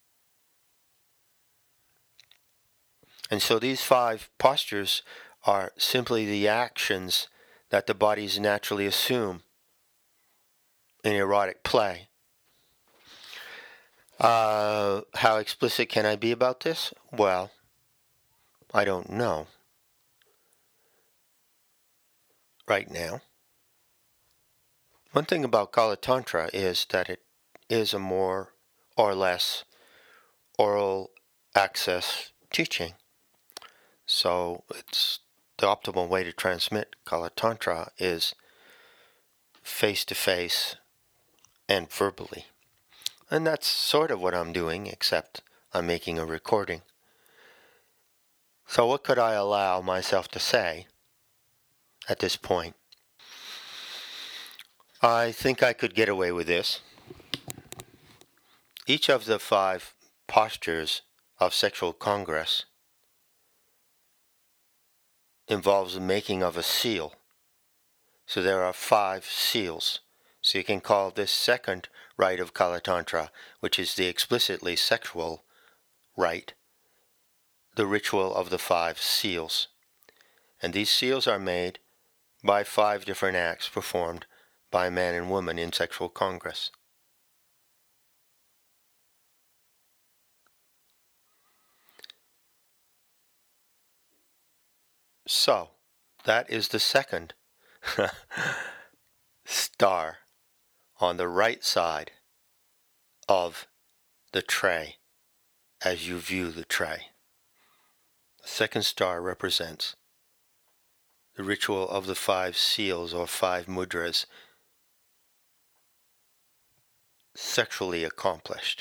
And so these five postures are simply the actions that the bodies naturally assume in erotic play. Uh, how explicit can I be about this? Well, I don't know right now. One thing about Kala Tantra is that it is a more or less oral access teaching. So it's the optimal way to transmit Kala Tantra is face-to-face and verbally. And that's sort of what I'm doing, except I'm making a recording. So what could I allow myself to say at this point? I think I could get away with this. Each of the five postures of sexual congress involves the making of a seal. So there are five seals. So you can call this second rite of Kala Tantra, which is the explicitly sexual rite, the ritual of the five seals. And these seals are made by five different acts performed by man and woman in sexual congress. So, that is the second star on the right side of the tray as you view the tray. The second star represents the ritual of the five seals or five mudras sexually accomplished.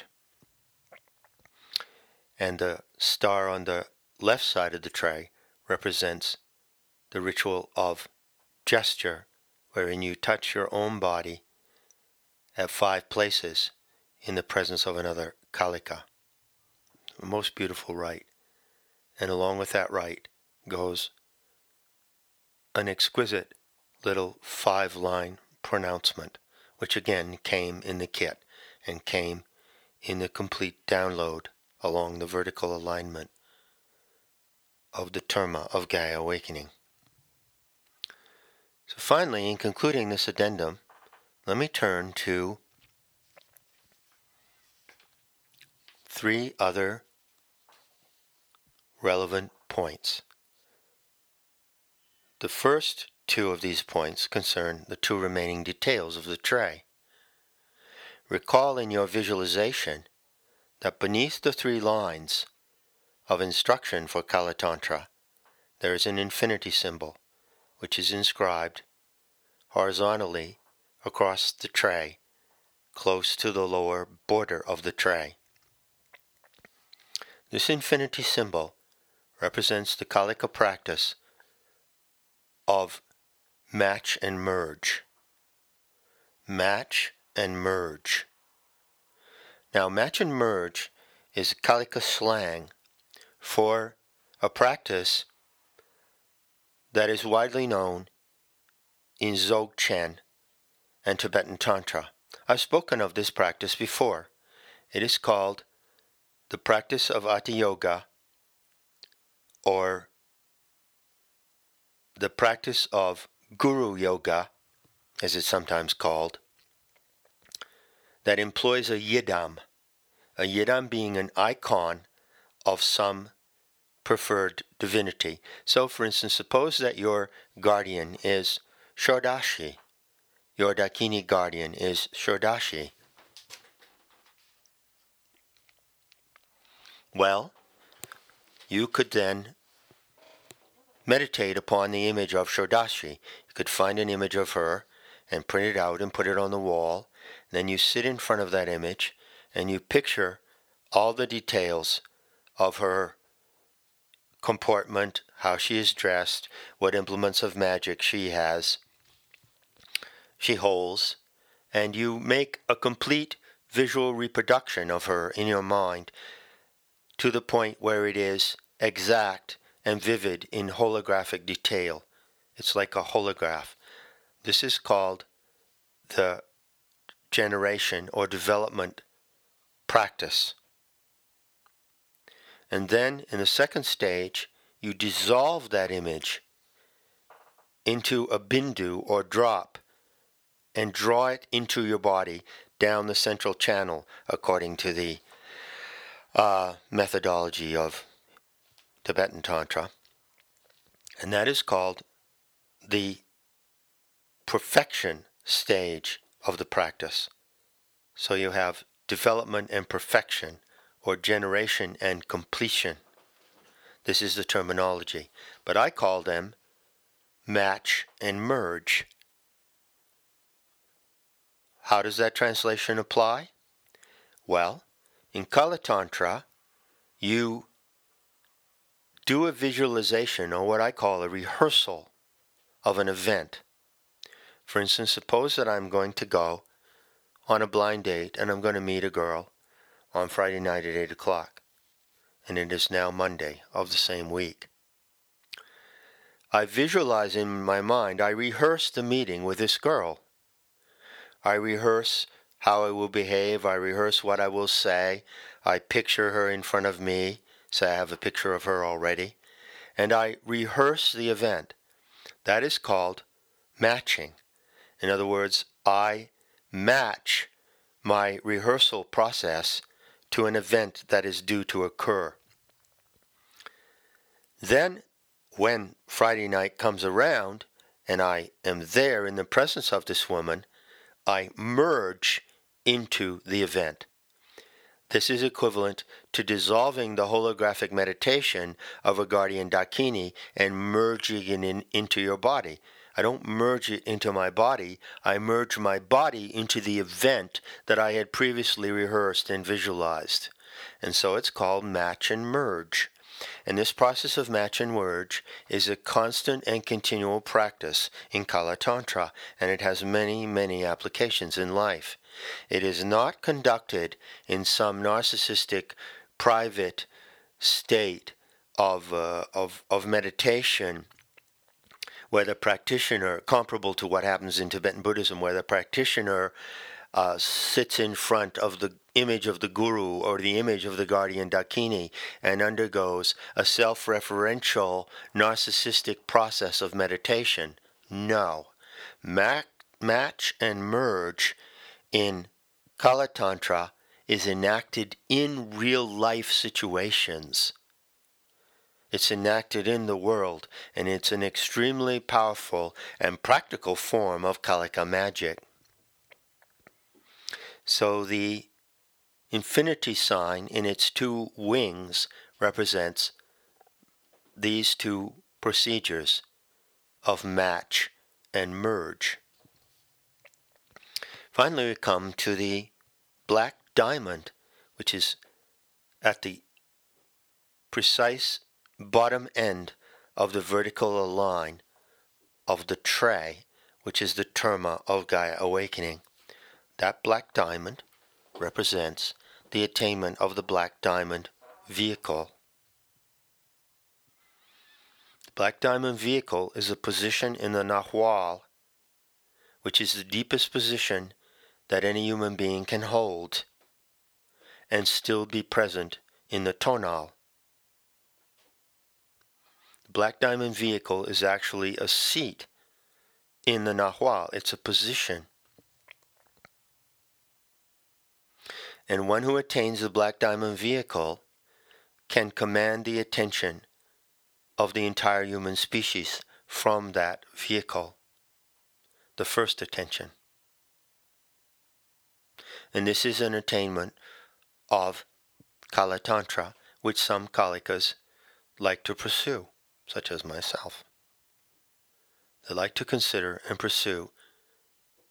And the star on the left side of the tray represents the ritual of gesture, wherein you touch your own body at five places in the presence of another Kalika. The most beautiful rite. And along with that rite goes an exquisite little five-line pronouncement, which again came in the kit and came in the complete download along the vertical alignment of the terma of Gaia awakening. So finally, in concluding this addendum, let me turn to three other relevant points. The first two of these points concern the two remaining details of the tray. Recall in your visualization that beneath the three lines of instruction for Kala Tantra, there is an infinity symbol, which is inscribed horizontally across the tray, close to the lower border of the tray. This infinity symbol represents the Kalika practice of match and merge. Match and merge. Now, match and merge is Kalika slang for a practice that is widely known in Dzogchen and Tibetan Tantra. I've spoken of this practice before. It is called the practice of Ati Yoga, or the practice of Guru Yoga, as it's sometimes called, that employs a yidam, a yidam being an icon of some preferred divinity. So, for instance, suppose that your guardian is Shodashi. Your Dakini guardian is Shodashi. Well, you could then meditate upon the image of Shodashi. You could find an image of her and print it out and put it on the wall. Then you sit in front of that image and you picture all the details of her comportment, how she is dressed, what implements of magic she has, she holds, and you make a complete visual reproduction of her in your mind to the point where it is exact and vivid in holographic detail. It's like a holograph. This is called the generation or development practice. And then in the second stage, you dissolve that image into a bindu or drop and draw it into your body down the central channel according to the uh, methodology of Tibetan Tantra. And that is called the perfection stage of the practice. So you have development and perfection, or generation and completion. This is the terminology. But I call them match and merge. How does that translation apply? Well, in Kala Tantra, you do a visualization, or what I call a rehearsal of an event. For instance, suppose that I'm going to go on a blind date and I'm going to meet a girl on Friday night at eight o'clock, and it is now Monday of the same week. I visualize in my mind, I rehearse the meeting with this girl. I rehearse how I will behave, I rehearse what I will say, I picture her in front of me, say I have a picture of her already, and I rehearse the event. That is called matching. In other words, I match my rehearsal process to an event that is due to occur. Then, when Friday night comes around and I am there in the presence of this woman, I merge into the event. This is equivalent to dissolving the holographic meditation of a guardian Dakini and merging it in, into your body. I don't merge it into my body, I merge my body into the event that I had previously rehearsed and visualized. And so it's called match and merge. And this process of match and merge is a constant and continual practice in Kala Tantra, and it has many, many applications in life. It is not conducted in some narcissistic, private state of, uh, of, of meditation, where the practitioner, comparable to what happens in Tibetan Buddhism, where the practitioner uh, sits in front of the image of the guru or the image of the guardian Dakini and undergoes a self-referential, narcissistic process of meditation. No. Ma- match and merge in Kala Tantra is enacted in real-life situations. It's enacted in the world, and it's an extremely powerful and practical form of Kalika magic. So the infinity sign in its two wings represents these two procedures of match and merge. Finally, we come to the black diamond, which is at the precise bottom end of the vertical line of the tray, which is the terma of Gaia awakening. That black diamond represents the attainment of the black diamond vehicle. The black diamond vehicle is a position in the Nahwal, which is the deepest position that any human being can hold and still be present in the tonal. The black diamond vehicle is actually a seat in the Nahwal. It's a position. And one who attains the black diamond vehicle can command the attention of the entire human species from that vehicle, the first attention. And this is an attainment of Kala Tantra, which some Kalikas like to pursue, such as myself. They like to consider and pursue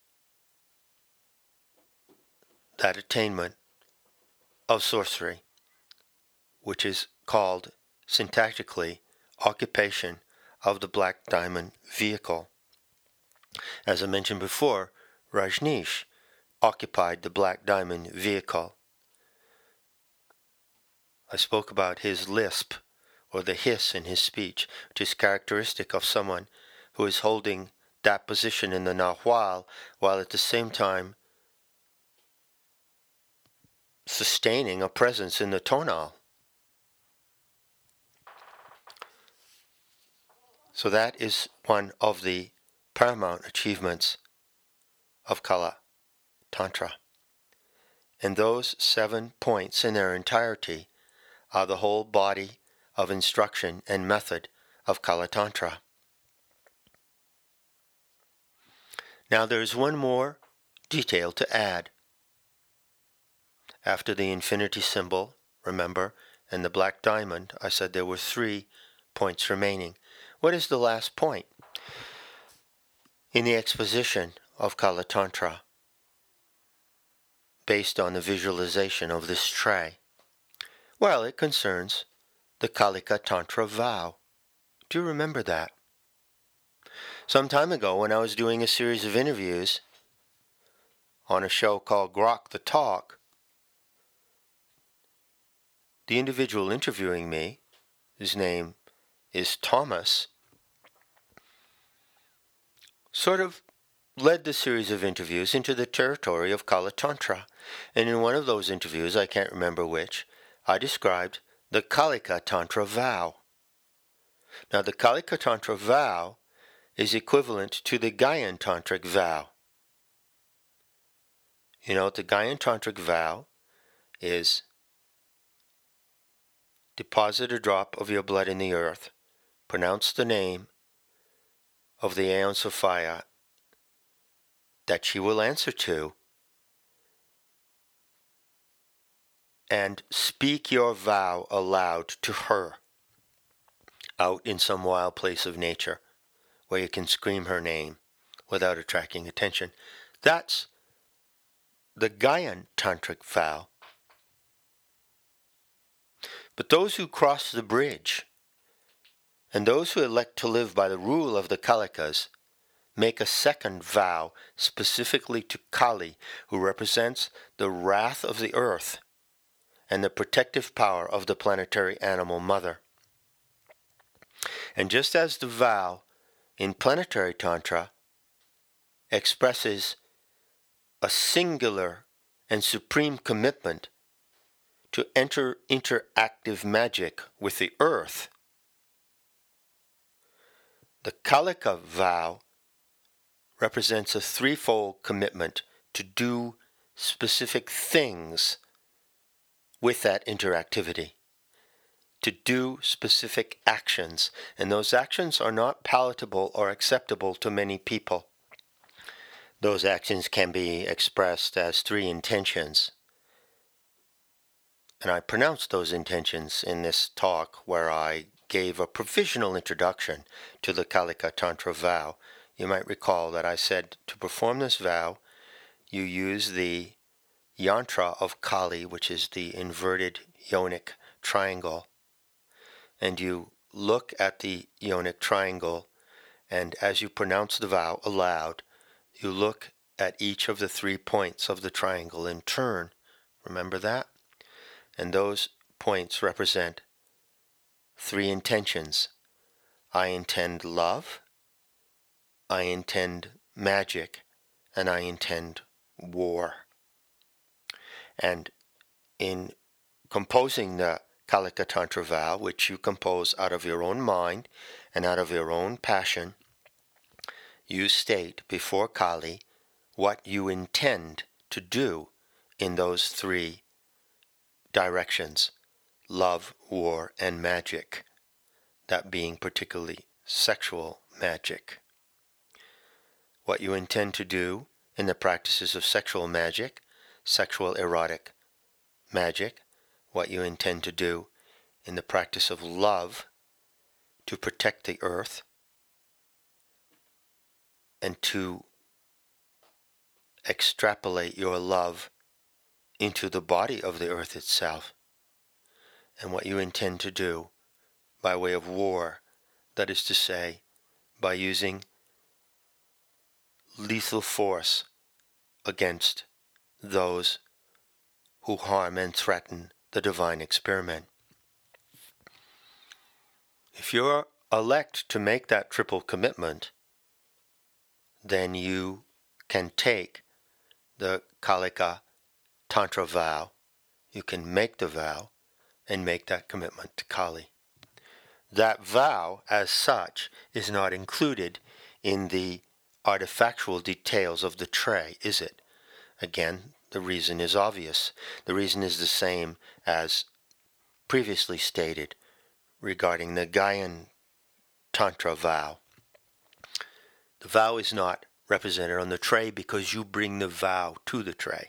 that attainment of sorcery, which is called syntactically occupation of the black diamond vehicle. As I mentioned before, Rajneesh occupied the black diamond vehicle. I spoke about his lisp, or the hiss in his speech, which is characteristic of someone who is holding that position in the Nahual, while at the same time sustaining a presence in the tonal. So that is one of the paramount achievements of Kala Tantra. And those seven points in their entirety are the whole body of instruction and method of Kala Tantra. Now there is one more detail to add. After the infinity symbol, remember, and the black diamond, I said there were three points remaining. What is the last point in the exposition of Kala Tantra based on the visualization of this tray? Well, it concerns the Kalika Tantra vow. Do you remember that? Some time ago, when I was doing a series of interviews on a show called Grok the Talk, the individual interviewing me, his name is Thomas, sort of led the series of interviews into the territory of Kala Tantra. And in one of those interviews, I can't remember which, I described the Kalika Tantra vow. Now, the Kalika Tantra vow is equivalent to the Gaian Tantric vow. You know, the Gaian Tantric vow is deposit a drop of your blood in the earth, pronounce the name of the Aeon Sophia that she will answer to, and speak your vow aloud to her out in some wild place of nature where you can scream her name without attracting attention. That's the Gaian Tantric vow. But those who cross the bridge, and those who elect to live by the rule of the Kalikas, make a second vow specifically to Kali, who represents the wrath of the earth and the protective power of the planetary animal mother. And just as the vow in planetary Tantra expresses a singular and supreme commitment to enter interactive magic with the earth, the Kalika vow represents a threefold commitment to do specific things with that interactivity, to do specific actions, and those actions are not palatable or acceptable to many people. Those actions can be expressed as three intentions. And I pronounced those intentions in this talk where I gave a provisional introduction to the Kalika Tantra vow. You might recall that I said to perform this vow, you use the yantra of Kali, which is the inverted yonic triangle, and you look at the yonic triangle, and as you pronounce the vow aloud, you look at each of the three points of the triangle in turn. Remember that? And those points represent three intentions. I intend love, I intend magic, and I intend war. And in composing the Kalika Tantra vow, which you compose out of your own mind and out of your own passion, you state before Kali what you intend to do in those three directions: love, war, and magic, that being particularly sexual magic. What you intend to do in the practices of sexual magic, sexual erotic magic, what you intend to do in the practice of love to protect the earth and to extrapolate your love into the body of the earth itself, and what you intend to do by way of war, that is to say, by using lethal force against those who harm and threaten the divine experiment. If you're elect to make that triple commitment, then you can take the Kalika Tantra vow. You can make the vow and make that commitment to Kali. That vow, as such, is not included in the artifactual details of the tray, is it? Again, the reason is obvious. The reason is the same as previously stated regarding the Gaian Tantra vow. The vow is not represented on the tray because you bring the vow to the tray.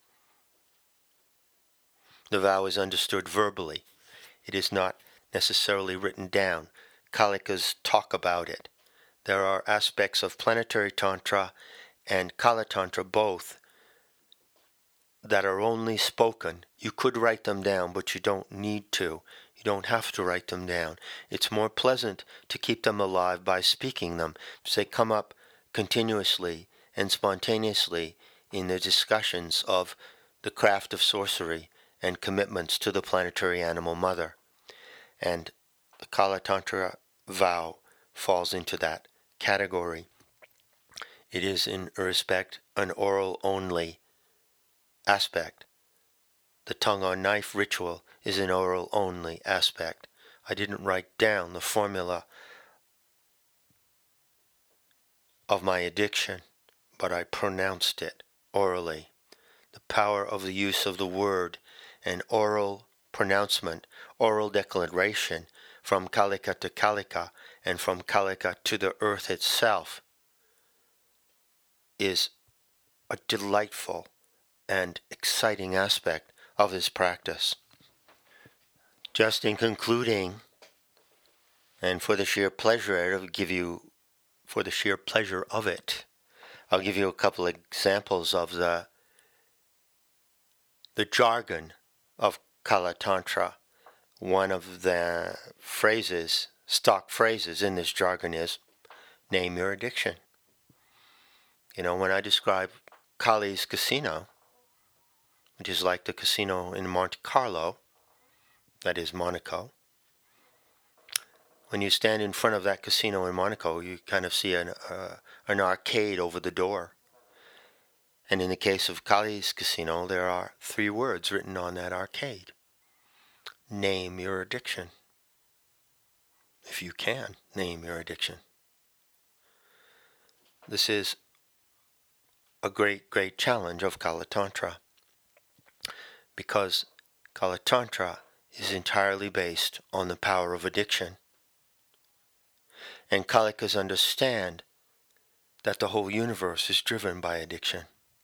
The vow is understood verbally. It is not necessarily written down. Kalikas talk about it. There are aspects of planetary tantra and Kala Tantra both that are only spoken. You could write them down, but you don't need to. You don't have to write them down. It's more pleasant to keep them alive by speaking them, so they come up continuously and spontaneously in the discussions of the craft of sorcery and commitments to the planetary animal mother. And the Kala Tantra vow falls into that category. It is in respect an oral only aspect. The tongue on knife ritual is an oral only aspect. I didn't write down the formula of my addiction, but I pronounced it orally. The power of the use of the word and oral pronouncement, oral declaration from Kalika to Kalika and from Kalika to the earth itself is a delightful and exciting aspect of this practice. Just in concluding, and for the sheer pleasure I'll give you, for the sheer pleasure of it, I'll give you a couple of examples of the the jargon of Kala Tantra. One of the phrases, stock phrases in this jargon is, name your addiction. You know, when I describe Kali's casino, which is like the casino in Monte Carlo, that is Monaco. When you stand in front of that casino in Monaco, you kind of see an, uh, an arcade over the door. And in the case of Kali's casino, there are three words written on that arcade. Name your addiction. If you can, name your addiction. This is a great, great challenge of Kala Tantra, because Kala Tantra is entirely based on the power of addiction. And Kalikas understand that the whole universe is driven by addiction,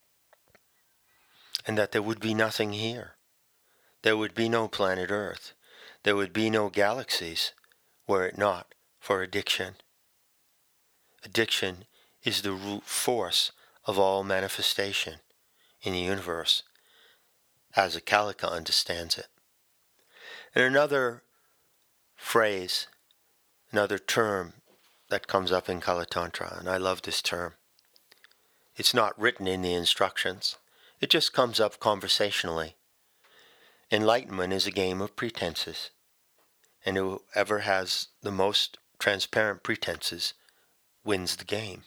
and that there would be nothing here. There would be no planet Earth. There would be no galaxies were it not for addiction. Addiction is the root force of all manifestation in the universe, as a Kalika understands it. And another phrase, another term that comes up in Kala Tantra, and I love this term. It's not written in the instructions. It just comes up conversationally. Enlightenment is a game of pretenses, and whoever has the most transparent pretenses wins the game.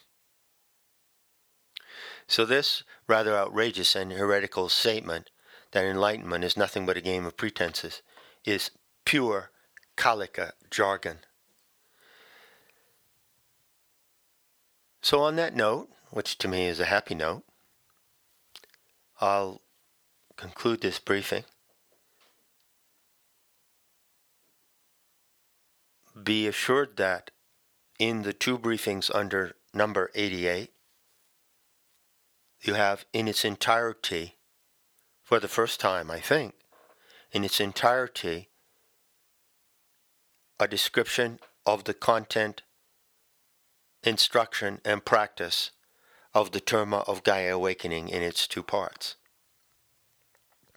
So this rather outrageous and heretical statement that enlightenment is nothing but a game of pretenses is pure Kalika jargon. So on that note, which to me is a happy note, I'll conclude this briefing. Be assured that in the two briefings under number eighty-eight, you have in its entirety, for the first time I think, in its entirety, a description of the content, instruction, and practice of the Terma of Gaia Awakening in its two parts.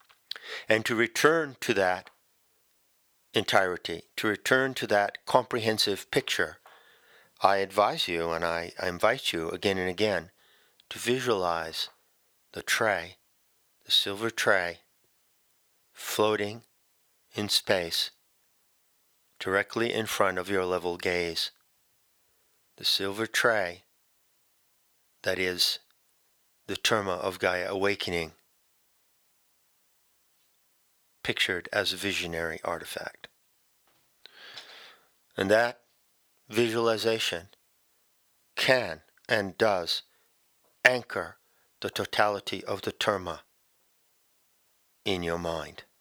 And to return to that entirety, to return to that comprehensive picture, I advise you and I, I invite you again and again to visualize the tray, the silver tray, floating in space, directly in front of your level gaze. The silver tray that is the terma of Gaia awakening, pictured as a visionary artifact. And that visualization can and does anchor the totality of the terma in your mind.